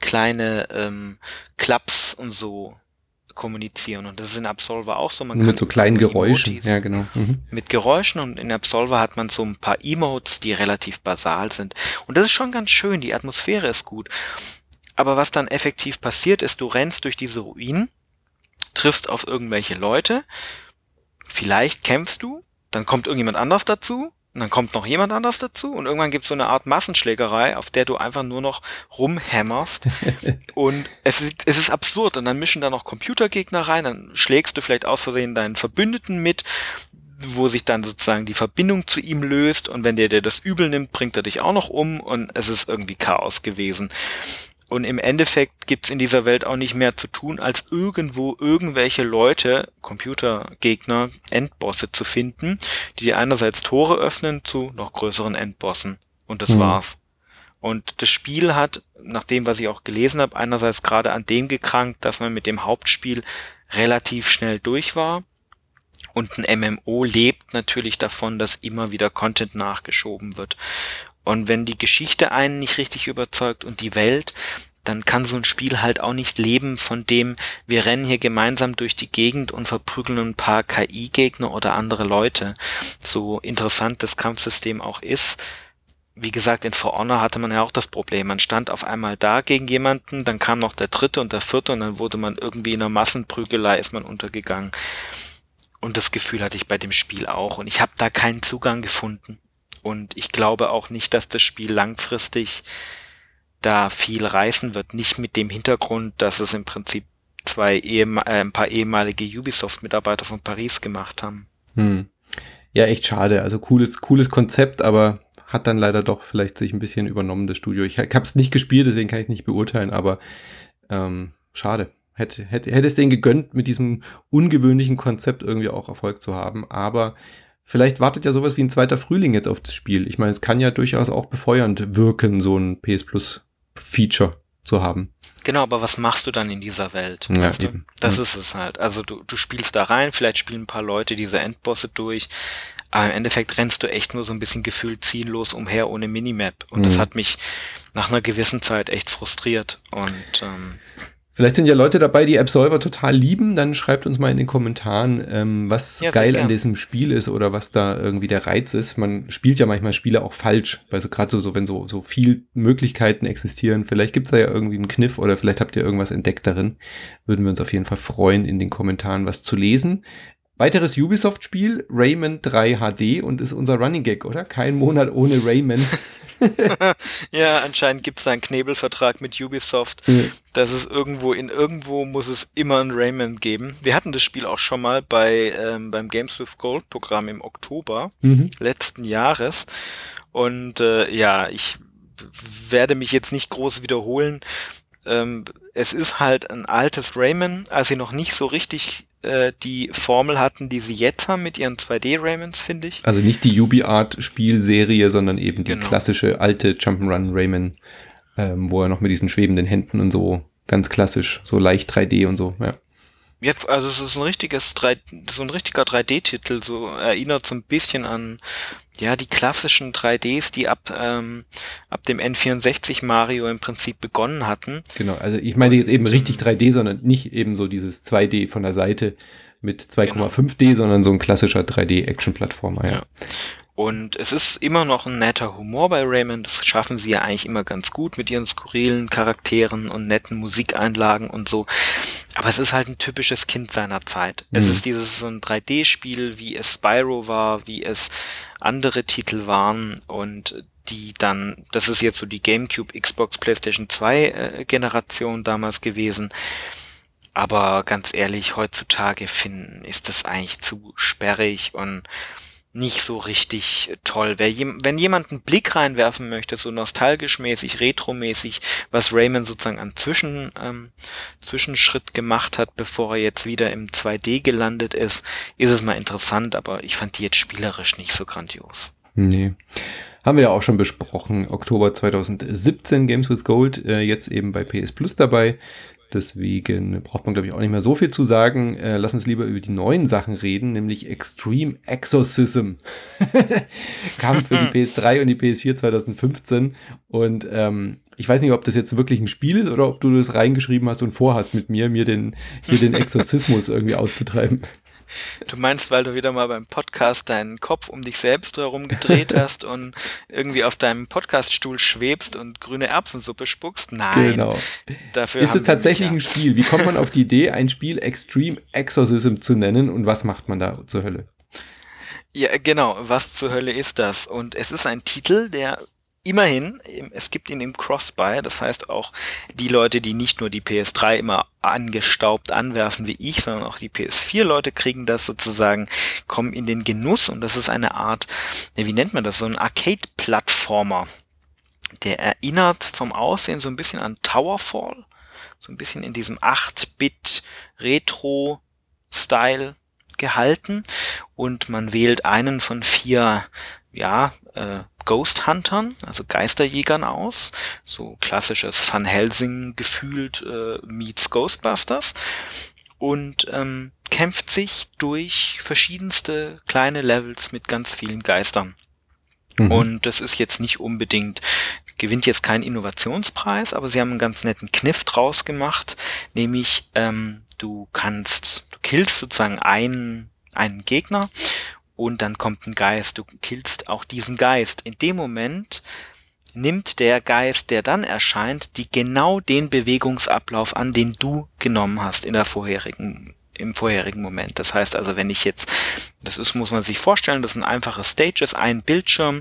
B: Clubs und so kommunizieren. Und das ist in Absolver auch so. Man
A: mit so kleinen Geräuschen. Emojis, ja, genau.
B: Mit Geräuschen, und in Absolver hat man so ein paar Emotes, die relativ basal sind. Und das ist schon ganz schön. Die Atmosphäre ist gut. Aber was dann effektiv passiert ist, du rennst durch diese Ruinen, triffst auf irgendwelche Leute, vielleicht kämpfst du, dann kommt irgendjemand anders dazu, und dann kommt noch jemand anders dazu, und irgendwann gibt es so eine Art Massenschlägerei, auf der du einfach nur noch rumhämmerst. Und es ist absurd. Und dann mischen da noch Computergegner rein, dann schlägst du vielleicht aus Versehen deinen Verbündeten mit, wo sich dann sozusagen die Verbindung zu ihm löst, und wenn der dir das übel nimmt, bringt er dich auch noch um, und es ist irgendwie Chaos gewesen. Und im Endeffekt gibt's in dieser Welt auch nicht mehr zu tun, als irgendwo irgendwelche Leute, Computergegner, Endbosse zu finden, die dir einerseits Tore öffnen zu noch größeren Endbossen. Und das war's. Und das Spiel hat, nach dem, was ich auch gelesen habe, einerseits gerade an dem gekrankt, dass man mit dem Hauptspiel relativ schnell durch war. Und ein MMO lebt natürlich davon, dass immer wieder Content nachgeschoben wird. Und wenn die Geschichte einen nicht richtig überzeugt und die Welt, dann kann so ein Spiel halt auch nicht leben von dem, wir rennen hier gemeinsam durch die Gegend und verprügeln ein paar KI-Gegner oder andere Leute. So interessant das Kampfsystem auch ist. Wie gesagt, in For Honor hatte man ja auch das Problem. Man stand auf einmal da gegen jemanden, dann kam noch der dritte und der vierte, und dann wurde man irgendwie in einer Massenprügelei, ist man untergegangen. Und das Gefühl hatte ich bei dem Spiel auch. Und ich habe da keinen Zugang gefunden. Und ich glaube auch nicht, dass das Spiel langfristig da viel reißen wird. Nicht mit dem Hintergrund, dass es im Prinzip ein paar ehemalige Ubisoft-Mitarbeiter von Paris gemacht haben.
A: Ja, echt schade. Also cooles Konzept, aber hat dann leider doch vielleicht sich ein bisschen übernommen, das Studio. Ich habe es nicht gespielt, deswegen kann ich es nicht beurteilen, aber schade. Hätte es denen gegönnt, mit diesem ungewöhnlichen Konzept irgendwie auch Erfolg zu haben, aber vielleicht wartet ja sowas wie ein zweiter Frühling jetzt auf das Spiel. Ich meine, es kann ja durchaus auch befeuernd wirken, so ein PS Plus Feature zu haben.
B: Genau, aber was machst du dann in dieser Welt?
A: Ja, eben.
B: Das ist es halt. Also du spielst da rein, vielleicht spielen ein paar Leute diese Endbosse durch, aber im Endeffekt rennst du echt nur so ein bisschen gefühlt ziellos umher ohne Minimap. Und das hat mich nach einer gewissen Zeit echt frustriert. Und
A: vielleicht sind ja Leute dabei, die Absolver total lieben, dann schreibt uns mal in den Kommentaren, was geil an diesem Spiel ist oder was da irgendwie der Reiz ist. Man spielt ja manchmal Spiele auch falsch, also gerade so, wenn so viel Möglichkeiten existieren. Vielleicht gibt's da ja irgendwie einen Kniff oder vielleicht habt ihr irgendwas entdeckt darin. Würden wir uns auf jeden Fall freuen, in den Kommentaren was zu lesen. Weiteres Ubisoft-Spiel, Rayman 3 HD, und ist unser Running Gag, oder? Kein Monat ohne Rayman.
B: Ja, anscheinend gibt es da einen Knebelvertrag mit Ubisoft. Das ist irgendwo muss es immer ein Rayman geben. Wir hatten das Spiel auch schon mal beim Games with Gold Programm im Oktober letzten Jahres. Und ich werde mich jetzt nicht groß wiederholen. Es ist halt ein altes Rayman, als sie noch nicht so richtig die Formel hatten, die sie jetzt haben mit ihren 2D-Raymans, finde ich.
A: Also nicht die UbiArt-Spielserie, sondern eben die
B: Genau.
A: klassische alte Jump'n'Run Rayman, wo er noch mit diesen schwebenden Händen und so ganz klassisch, so leicht 3D und so, ja.
B: Jetzt, also es ist so ein richtiger 3D-Titel, so erinnert so ein bisschen an ja die klassischen 3Ds, die ab dem N64 Mario im Prinzip begonnen hatten.
A: Genau, also ich meine jetzt eben richtig 3D, sondern nicht eben so dieses 2D von der Seite mit 2,5D, sondern so ein klassischer 3D-Action-Plattformer, ja.
B: Und es ist immer noch ein netter Humor bei Rayman, das schaffen sie ja eigentlich immer ganz gut mit ihren skurrilen Charakteren und netten Musikeinlagen und so. Aber es ist halt ein typisches Kind seiner Zeit. Es ist so ein 3D-Spiel, wie es Spyro war, wie es andere Titel waren und die dann, das ist jetzt so die GameCube, Xbox, PlayStation 2 Generation damals gewesen. Aber ganz ehrlich, heutzutage ist das eigentlich zu sperrig und nicht so richtig toll. Wenn jemand einen Blick reinwerfen möchte, so nostalgisch-mäßig, retro-mäßig, was Rayman sozusagen an Zwischenschritt gemacht hat, bevor er jetzt wieder im 2D gelandet ist es mal interessant, aber ich fand die jetzt spielerisch nicht so grandios.
A: Nee. Haben wir ja auch schon besprochen. Oktober 2017 Games with Gold, jetzt eben bei PS Plus dabei. Deswegen braucht man, glaube ich, auch nicht mehr so viel zu sagen. Lass uns lieber über die neuen Sachen reden, nämlich Extreme Exorcism. Kam für die PS3 und die PS4 2015. Und ich weiß nicht, ob das jetzt wirklich ein Spiel ist oder ob du das reingeschrieben hast und vorhast mit mir den Exorzismus irgendwie auszutreiben.
B: Du meinst, weil du wieder mal beim Podcast deinen Kopf um dich selbst herum gedreht hast und irgendwie auf deinem Podcaststuhl schwebst und grüne Erbsensuppe spuckst? Nein.
A: Genau.
B: Dafür
A: ist es tatsächlich ein Spiel? Wie kommt man auf die Idee, ein Spiel Extreme Exorcism zu nennen und was macht man da zur Hölle?
B: Ja, genau. Was zur Hölle ist das? Und es ist ein Titel, der immerhin, es gibt ihn im Cross-Buy, das heißt auch die Leute, die nicht nur die PS3 immer angestaubt anwerfen wie ich, sondern auch die PS4-Leute kriegen das sozusagen, kommen in den Genuss und das ist eine Art, wie nennt man das, so ein Arcade-Plattformer. Der erinnert vom Aussehen so ein bisschen an Towerfall, so ein bisschen in diesem 8-Bit Retro-Style gehalten und man wählt einen von 4, Ghost Huntern, also Geisterjägern aus, so klassisches Van Helsing gefühlt meets Ghostbusters und kämpft sich durch verschiedenste kleine Levels mit ganz vielen Geistern. Und das ist jetzt nicht unbedingt, gewinnt jetzt keinen Innovationspreis, aber sie haben einen ganz netten Kniff draus gemacht, nämlich du killst sozusagen einen Gegner und dann kommt ein Geist, du killst auch diesen Geist. In dem Moment nimmt der Geist, der dann erscheint, genau den Bewegungsablauf an, den du genommen hast im vorherigen Moment. Das heißt also, wenn ich jetzt, muss man sich vorstellen, das sind einfache Stages, ein Bildschirm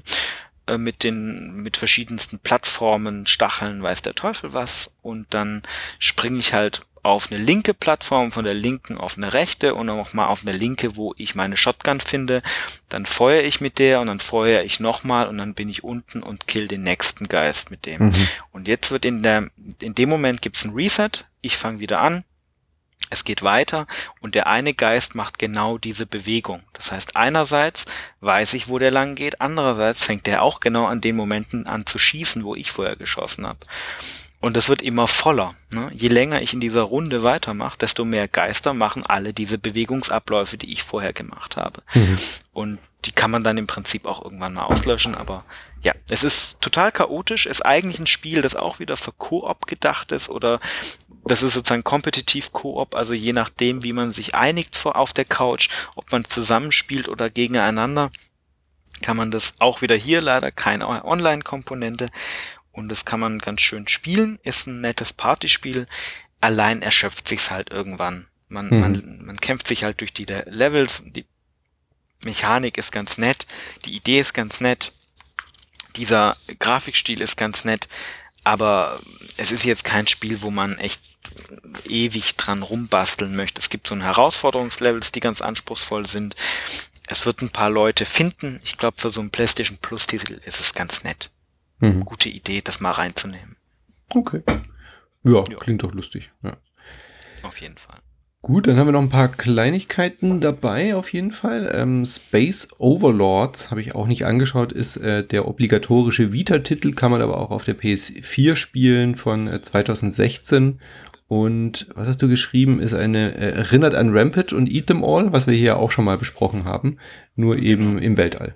B: mit verschiedensten Plattformen, Stacheln, weiß der Teufel was und dann springe ich halt auf eine linke Plattform, von der linken auf eine rechte und nochmal auf eine linke, wo ich meine Shotgun finde. Dann feuere ich mit der und dann feuere ich nochmal und dann bin ich unten und kill den nächsten Geist mit dem. Und jetzt wird in dem Moment gibt's ein Reset. Ich fange wieder an. Es geht weiter und der eine Geist macht genau diese Bewegung. Das heißt, einerseits weiß ich, wo der lang geht, andererseits fängt der auch genau an den Momenten an zu schießen, wo ich vorher geschossen habe. Und das wird immer voller. Ne? Je länger ich in dieser Runde weitermache, desto mehr Geister machen alle diese Bewegungsabläufe, die ich vorher gemacht habe. Und die kann man dann im Prinzip auch irgendwann mal auslöschen. Aber ja, es ist total chaotisch. Ist eigentlich ein Spiel, das auch wieder für Koop gedacht ist oder das ist sozusagen kompetitiv Koop, also je nachdem, wie man sich einigt auf der Couch, ob man zusammenspielt oder gegeneinander, kann man das auch wieder hier leider keine Online-Komponente. Und das kann man ganz schön spielen, ist ein nettes Partyspiel, allein erschöpft sich's halt irgendwann. Man kämpft sich halt durch die Levels, die Mechanik ist ganz nett, die Idee ist ganz nett, dieser Grafikstil ist ganz nett, aber es ist jetzt kein Spiel, wo man echt ewig dran rumbasteln möchte. Es gibt so Herausforderungslevels, die ganz anspruchsvoll sind. Es wird ein paar Leute finden. Ich glaube, für so einen PlayStation Plus-Titel ist es ganz nett. Gute Idee, das mal reinzunehmen.
A: Okay. Ja, klingt doch lustig. Ja.
B: Auf jeden Fall.
A: Gut, dann haben wir noch ein paar Kleinigkeiten dabei auf jeden Fall. Space Overlords habe ich auch nicht angeschaut, ist der obligatorische Vita-Titel, kann man aber auch auf der PS4 spielen von 2016. Und was hast du geschrieben, ist erinnert an Rampage und Eat Them All, was wir hier auch schon mal besprochen haben, nur eben im Weltall.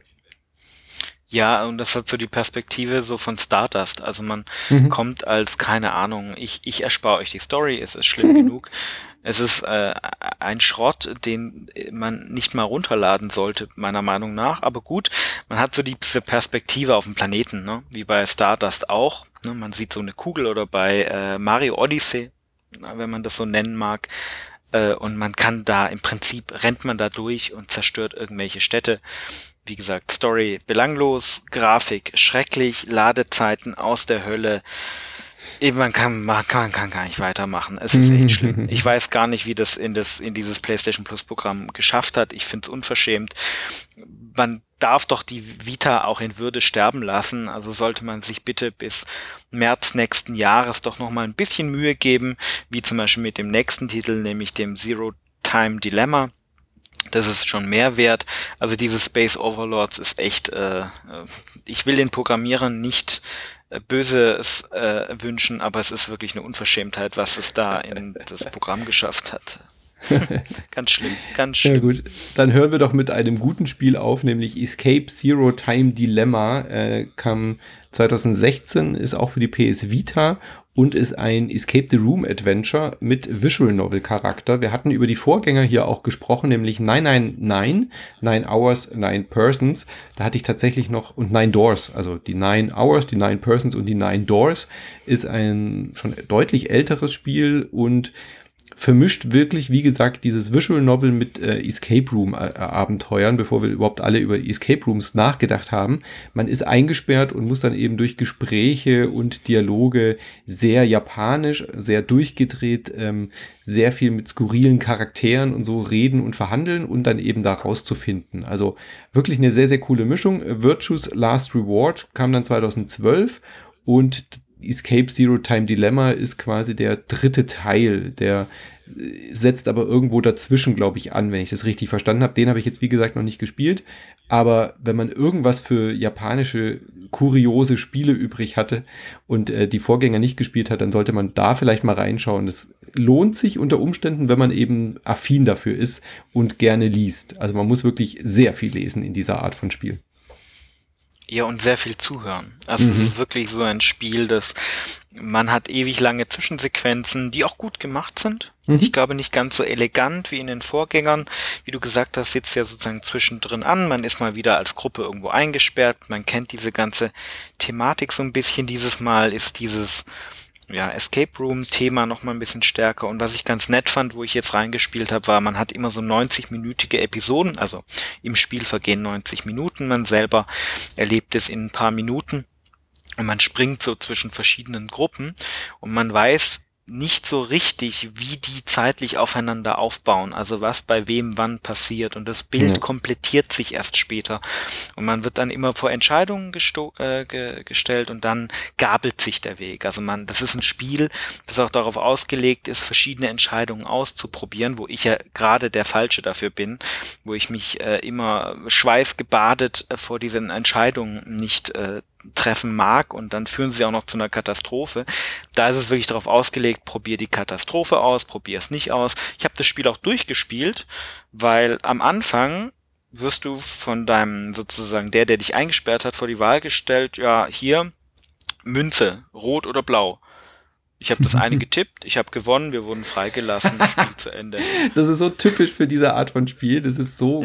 B: Ja, und das hat so die Perspektive so von Stardust. Also man kommt als, keine Ahnung, ich erspare euch die Story, es ist schlimm genug. Es ist ein Schrott, den man nicht mal runterladen sollte, meiner Meinung nach. Aber gut, man hat so diese Perspektive auf dem Planeten, ne? Wie bei Stardust auch. Ne? Man sieht so eine Kugel oder bei Mario Odyssey, wenn man das so nennen mag. Und man kann da, im Prinzip rennt man da durch und zerstört irgendwelche Städte. Wie gesagt, Story belanglos, Grafik schrecklich, Ladezeiten aus der Hölle. Eben, man kann gar nicht weitermachen. Es ist echt schlimm. Ich weiß gar nicht, wie das in dieses PlayStation Plus Programm geschafft hat. Ich finde es unverschämt. Man darf doch die Vita auch in Würde sterben lassen. Also sollte man sich bitte bis März nächsten Jahres doch noch mal ein bisschen Mühe geben, wie zum Beispiel mit dem nächsten Titel, nämlich dem Zero Time Dilemma. Das ist schon mehr wert. Also dieses Space Overlords ist echt, ich will den Programmierern nicht Böses wünschen, aber es ist wirklich eine Unverschämtheit, was es da in das Programm geschafft hat. Ganz schlimm, ganz schlimm.
A: Ja gut, dann hören wir doch mit einem guten Spiel auf, nämlich Escape Zero Time Dilemma, kam 2016, ist auch für die PS Vita und ist ein Escape the Room Adventure mit Visual Novel Charakter. Wir hatten über die Vorgänger hier auch gesprochen, nämlich 999, 9 Hours, 9 Persons. Da hatte ich tatsächlich noch, und 9 Doors, also die 9 Hours, die 9 Persons und die 9 Doors, ist ein schon deutlich älteres Spiel und vermischt wirklich, wie gesagt, dieses Visual Novel mit Escape Room Abenteuern, bevor wir überhaupt alle über Escape Rooms nachgedacht haben. Man ist eingesperrt und muss dann eben durch Gespräche und Dialoge sehr japanisch, sehr durchgedreht, sehr viel mit skurrilen Charakteren und so reden und verhandeln und dann eben da rauszufinden. Also wirklich eine sehr, sehr coole Mischung. Virtue's Last Reward kam dann 2012 und Escape Zero Time Dilemma ist quasi der dritte Teil, der setzt aber irgendwo dazwischen, glaube ich, an, wenn ich das richtig verstanden habe. Den habe ich jetzt, wie gesagt, noch nicht gespielt. Aber wenn man irgendwas für japanische, kuriose Spiele übrig hatte und die Vorgänger nicht gespielt hat, dann sollte man da vielleicht mal reinschauen. Das lohnt sich unter Umständen, wenn man eben affin dafür ist und gerne liest. Also man muss wirklich sehr viel lesen in dieser Art von Spiel.
B: Ja, und sehr viel zuhören. Also es ist wirklich so ein Spiel, das man hat ewig lange Zwischensequenzen, die auch gut gemacht sind. Ich glaube nicht ganz so elegant wie in den Vorgängern. Wie du gesagt hast, sitzt ja sozusagen zwischendrin an. Man ist mal wieder als Gruppe irgendwo eingesperrt. Man kennt diese ganze Thematik so ein bisschen. Dieses Mal ist dieses Escape Room Thema noch mal ein bisschen stärker. Und was ich ganz nett fand, wo ich jetzt reingespielt habe, war, man hat immer so 90-minütige Episoden, also im Spiel vergehen 90 Minuten, man selber erlebt es in ein paar Minuten und man springt so zwischen verschiedenen Gruppen und man weiß nicht so richtig, wie die zeitlich aufeinander aufbauen, also was bei wem wann passiert und das Bild komplettiert sich erst später und man wird dann immer vor Entscheidungen gestellt und dann gabelt sich der Weg. Also das ist ein Spiel, das auch darauf ausgelegt ist, verschiedene Entscheidungen auszuprobieren, wo ich ja gerade der Falsche dafür bin, wo ich mich immer schweißgebadet vor diesen Entscheidungen nicht treffen mag und dann führen sie auch noch zu einer Katastrophe. Da ist es wirklich darauf ausgelegt, probier die Katastrophe aus, probier es nicht aus. Ich habe das Spiel auch durchgespielt, weil am Anfang wirst du von deinem sozusagen der dich eingesperrt hat, vor die Wahl gestellt, ja, hier Münze, rot oder blau. Ich habe das eine getippt, ich habe gewonnen, wir wurden freigelassen, das Spiel zu Ende.
A: Das ist so typisch für diese Art von Spiel, das ist so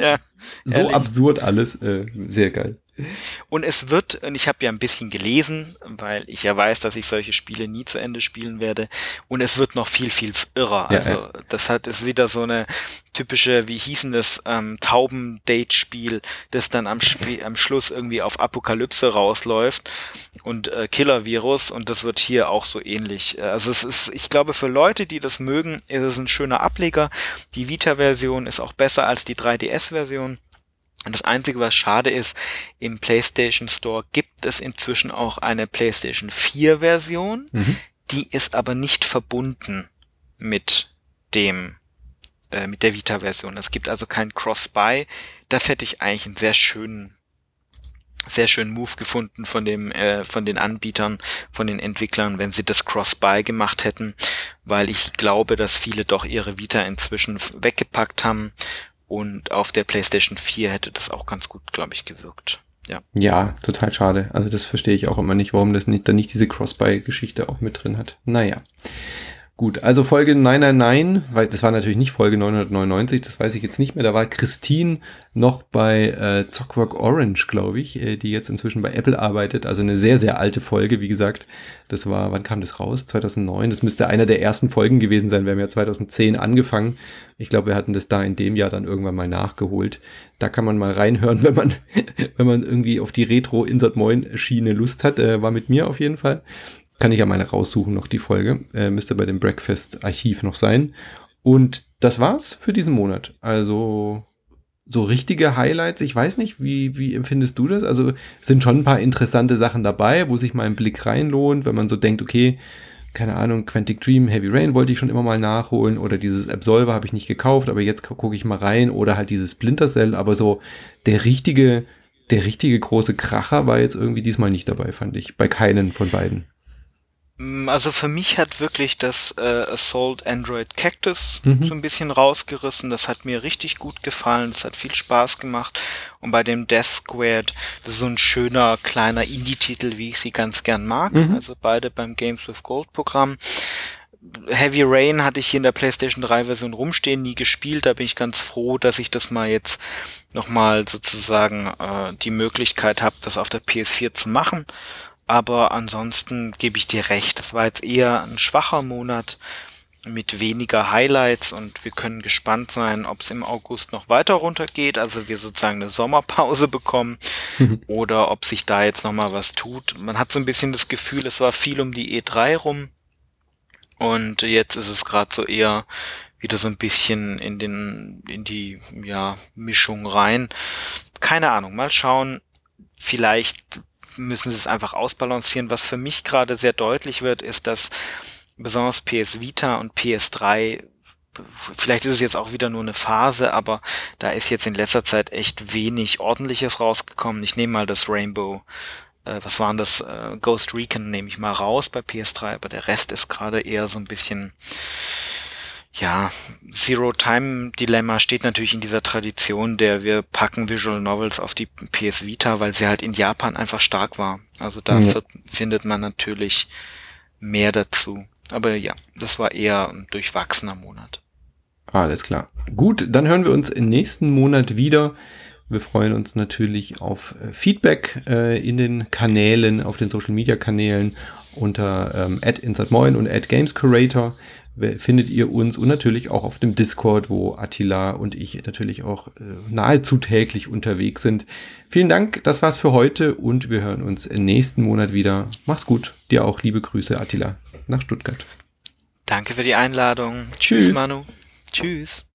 A: absurd alles, sehr geil.
B: Und ich habe ja ein bisschen gelesen, weil ich ja weiß, dass ich solche Spiele nie zu Ende spielen werde, und es wird noch viel, viel irrer. Also das ist wieder so eine typische, wie hießen das, Tauben-Date-Spiel, das dann am Schluss irgendwie auf Apokalypse rausläuft und Killer-Virus, und das wird hier auch so ähnlich. Also ich glaube, für Leute, die das mögen, ist es ein schöner Ableger. Die Vita-Version ist auch besser als die 3DS-Version. Und das Einzige, was schade ist, im PlayStation Store gibt es inzwischen auch eine PlayStation 4 Version, die ist aber nicht verbunden mit dem mit der Vita-Version. Es gibt also kein Cross-Buy. Das hätte ich eigentlich einen sehr schönen Move gefunden von den Anbietern, von den Entwicklern, wenn sie das Cross-Buy gemacht hätten, weil ich glaube, dass viele doch ihre Vita inzwischen weggepackt haben und auf der PlayStation 4 hätte das auch ganz gut, glaube ich, gewirkt.
A: Ja, total schade. Also das verstehe ich auch immer nicht, warum das nicht diese Cross-Buy-Geschichte auch mit drin hat. Naja. Gut, also Folge 999, weil das war natürlich nicht Folge 999, das weiß ich jetzt nicht mehr, da war Christine noch bei Zockwork Orange, glaube ich, die jetzt inzwischen bei Apple arbeitet, also eine sehr, sehr alte Folge, wie gesagt, das war, wann kam das raus? 2009, das müsste einer der ersten Folgen gewesen sein, wir haben ja 2010 angefangen, ich glaube, wir hatten das da in dem Jahr dann irgendwann mal nachgeholt, da kann man mal reinhören, wenn man irgendwie auf die Retro-Insert-Moin-Schiene Lust hat, war mit mir auf jeden Fall. Kann ich ja mal raussuchen noch die Folge. Müsste bei dem Breakfast-Archiv noch sein. Und das war's für diesen Monat. Also so richtige Highlights. Ich weiß nicht, wie empfindest du das? Also es sind schon ein paar interessante Sachen dabei, wo sich mal ein Blick reinlohnt, wenn man so denkt, okay, keine Ahnung, Quantic Dream, Heavy Rain wollte ich schon immer mal nachholen oder dieses Absolver habe ich nicht gekauft, aber jetzt gucke ich mal rein oder halt dieses Splinter Cell, aber so der richtige große Kracher war jetzt irgendwie diesmal nicht dabei, fand ich. Bei keinen von beiden.
B: Also für mich hat wirklich das Assault Android Cactus so
A: Mhm.
B: ein bisschen rausgerissen. Das hat mir richtig gut gefallen. Das hat viel Spaß gemacht. Und bei dem Death Squared, das ist so ein schöner, kleiner Indie-Titel, wie ich sie ganz gern mag.
A: Mhm.
B: Also beide beim Games with Gold Programm. Heavy Rain hatte ich hier in der PlayStation 3 Version rumstehen, nie gespielt. Da bin ich ganz froh, dass ich das mal jetzt nochmal sozusagen die Möglichkeit habe, das auf der PS4 zu machen. Aber ansonsten gebe ich dir recht, das war jetzt eher ein schwacher Monat mit weniger Highlights und wir können gespannt sein, ob es im August noch weiter runtergeht, also wir sozusagen eine Sommerpause bekommen oder ob sich da jetzt nochmal was tut. Man hat so ein bisschen das Gefühl, es war viel um die E3 rum und jetzt ist es gerade so eher wieder so ein bisschen in die Mischung rein. Keine Ahnung, mal schauen. Vielleicht müssen sie es einfach ausbalancieren. Was für mich gerade sehr deutlich wird, ist, dass besonders PS Vita und PS3, vielleicht ist es jetzt auch wieder nur eine Phase, aber da ist jetzt in letzter Zeit echt wenig Ordentliches rausgekommen. Ich nehme mal das Rainbow, was waren das? Ghost Recon nehme ich mal raus bei PS3, aber der Rest ist gerade eher so ein bisschen, ja, Zero-Time-Dilemma steht natürlich in dieser Tradition, wir packen Visual Novels auf die PS Vita, weil sie halt in Japan einfach stark war. Also da findet man natürlich mehr dazu. Aber ja, das war eher ein durchwachsener Monat.
A: Alles klar. Gut, dann hören wir uns im nächsten Monat wieder. Wir freuen uns natürlich auf Feedback in den Kanälen, auf den Social-Media-Kanälen unter @InsideMoin und @GamesCurator. Findet ihr uns und natürlich auch auf dem Discord, wo Attila und ich natürlich auch nahezu täglich unterwegs sind. Vielen Dank, das war's für heute und wir hören uns im nächsten Monat wieder. Mach's gut, dir auch liebe Grüße, Attila, nach Stuttgart.
B: Danke für die Einladung.
A: Tschüss.
B: Tschüss, Manu. Tschüss.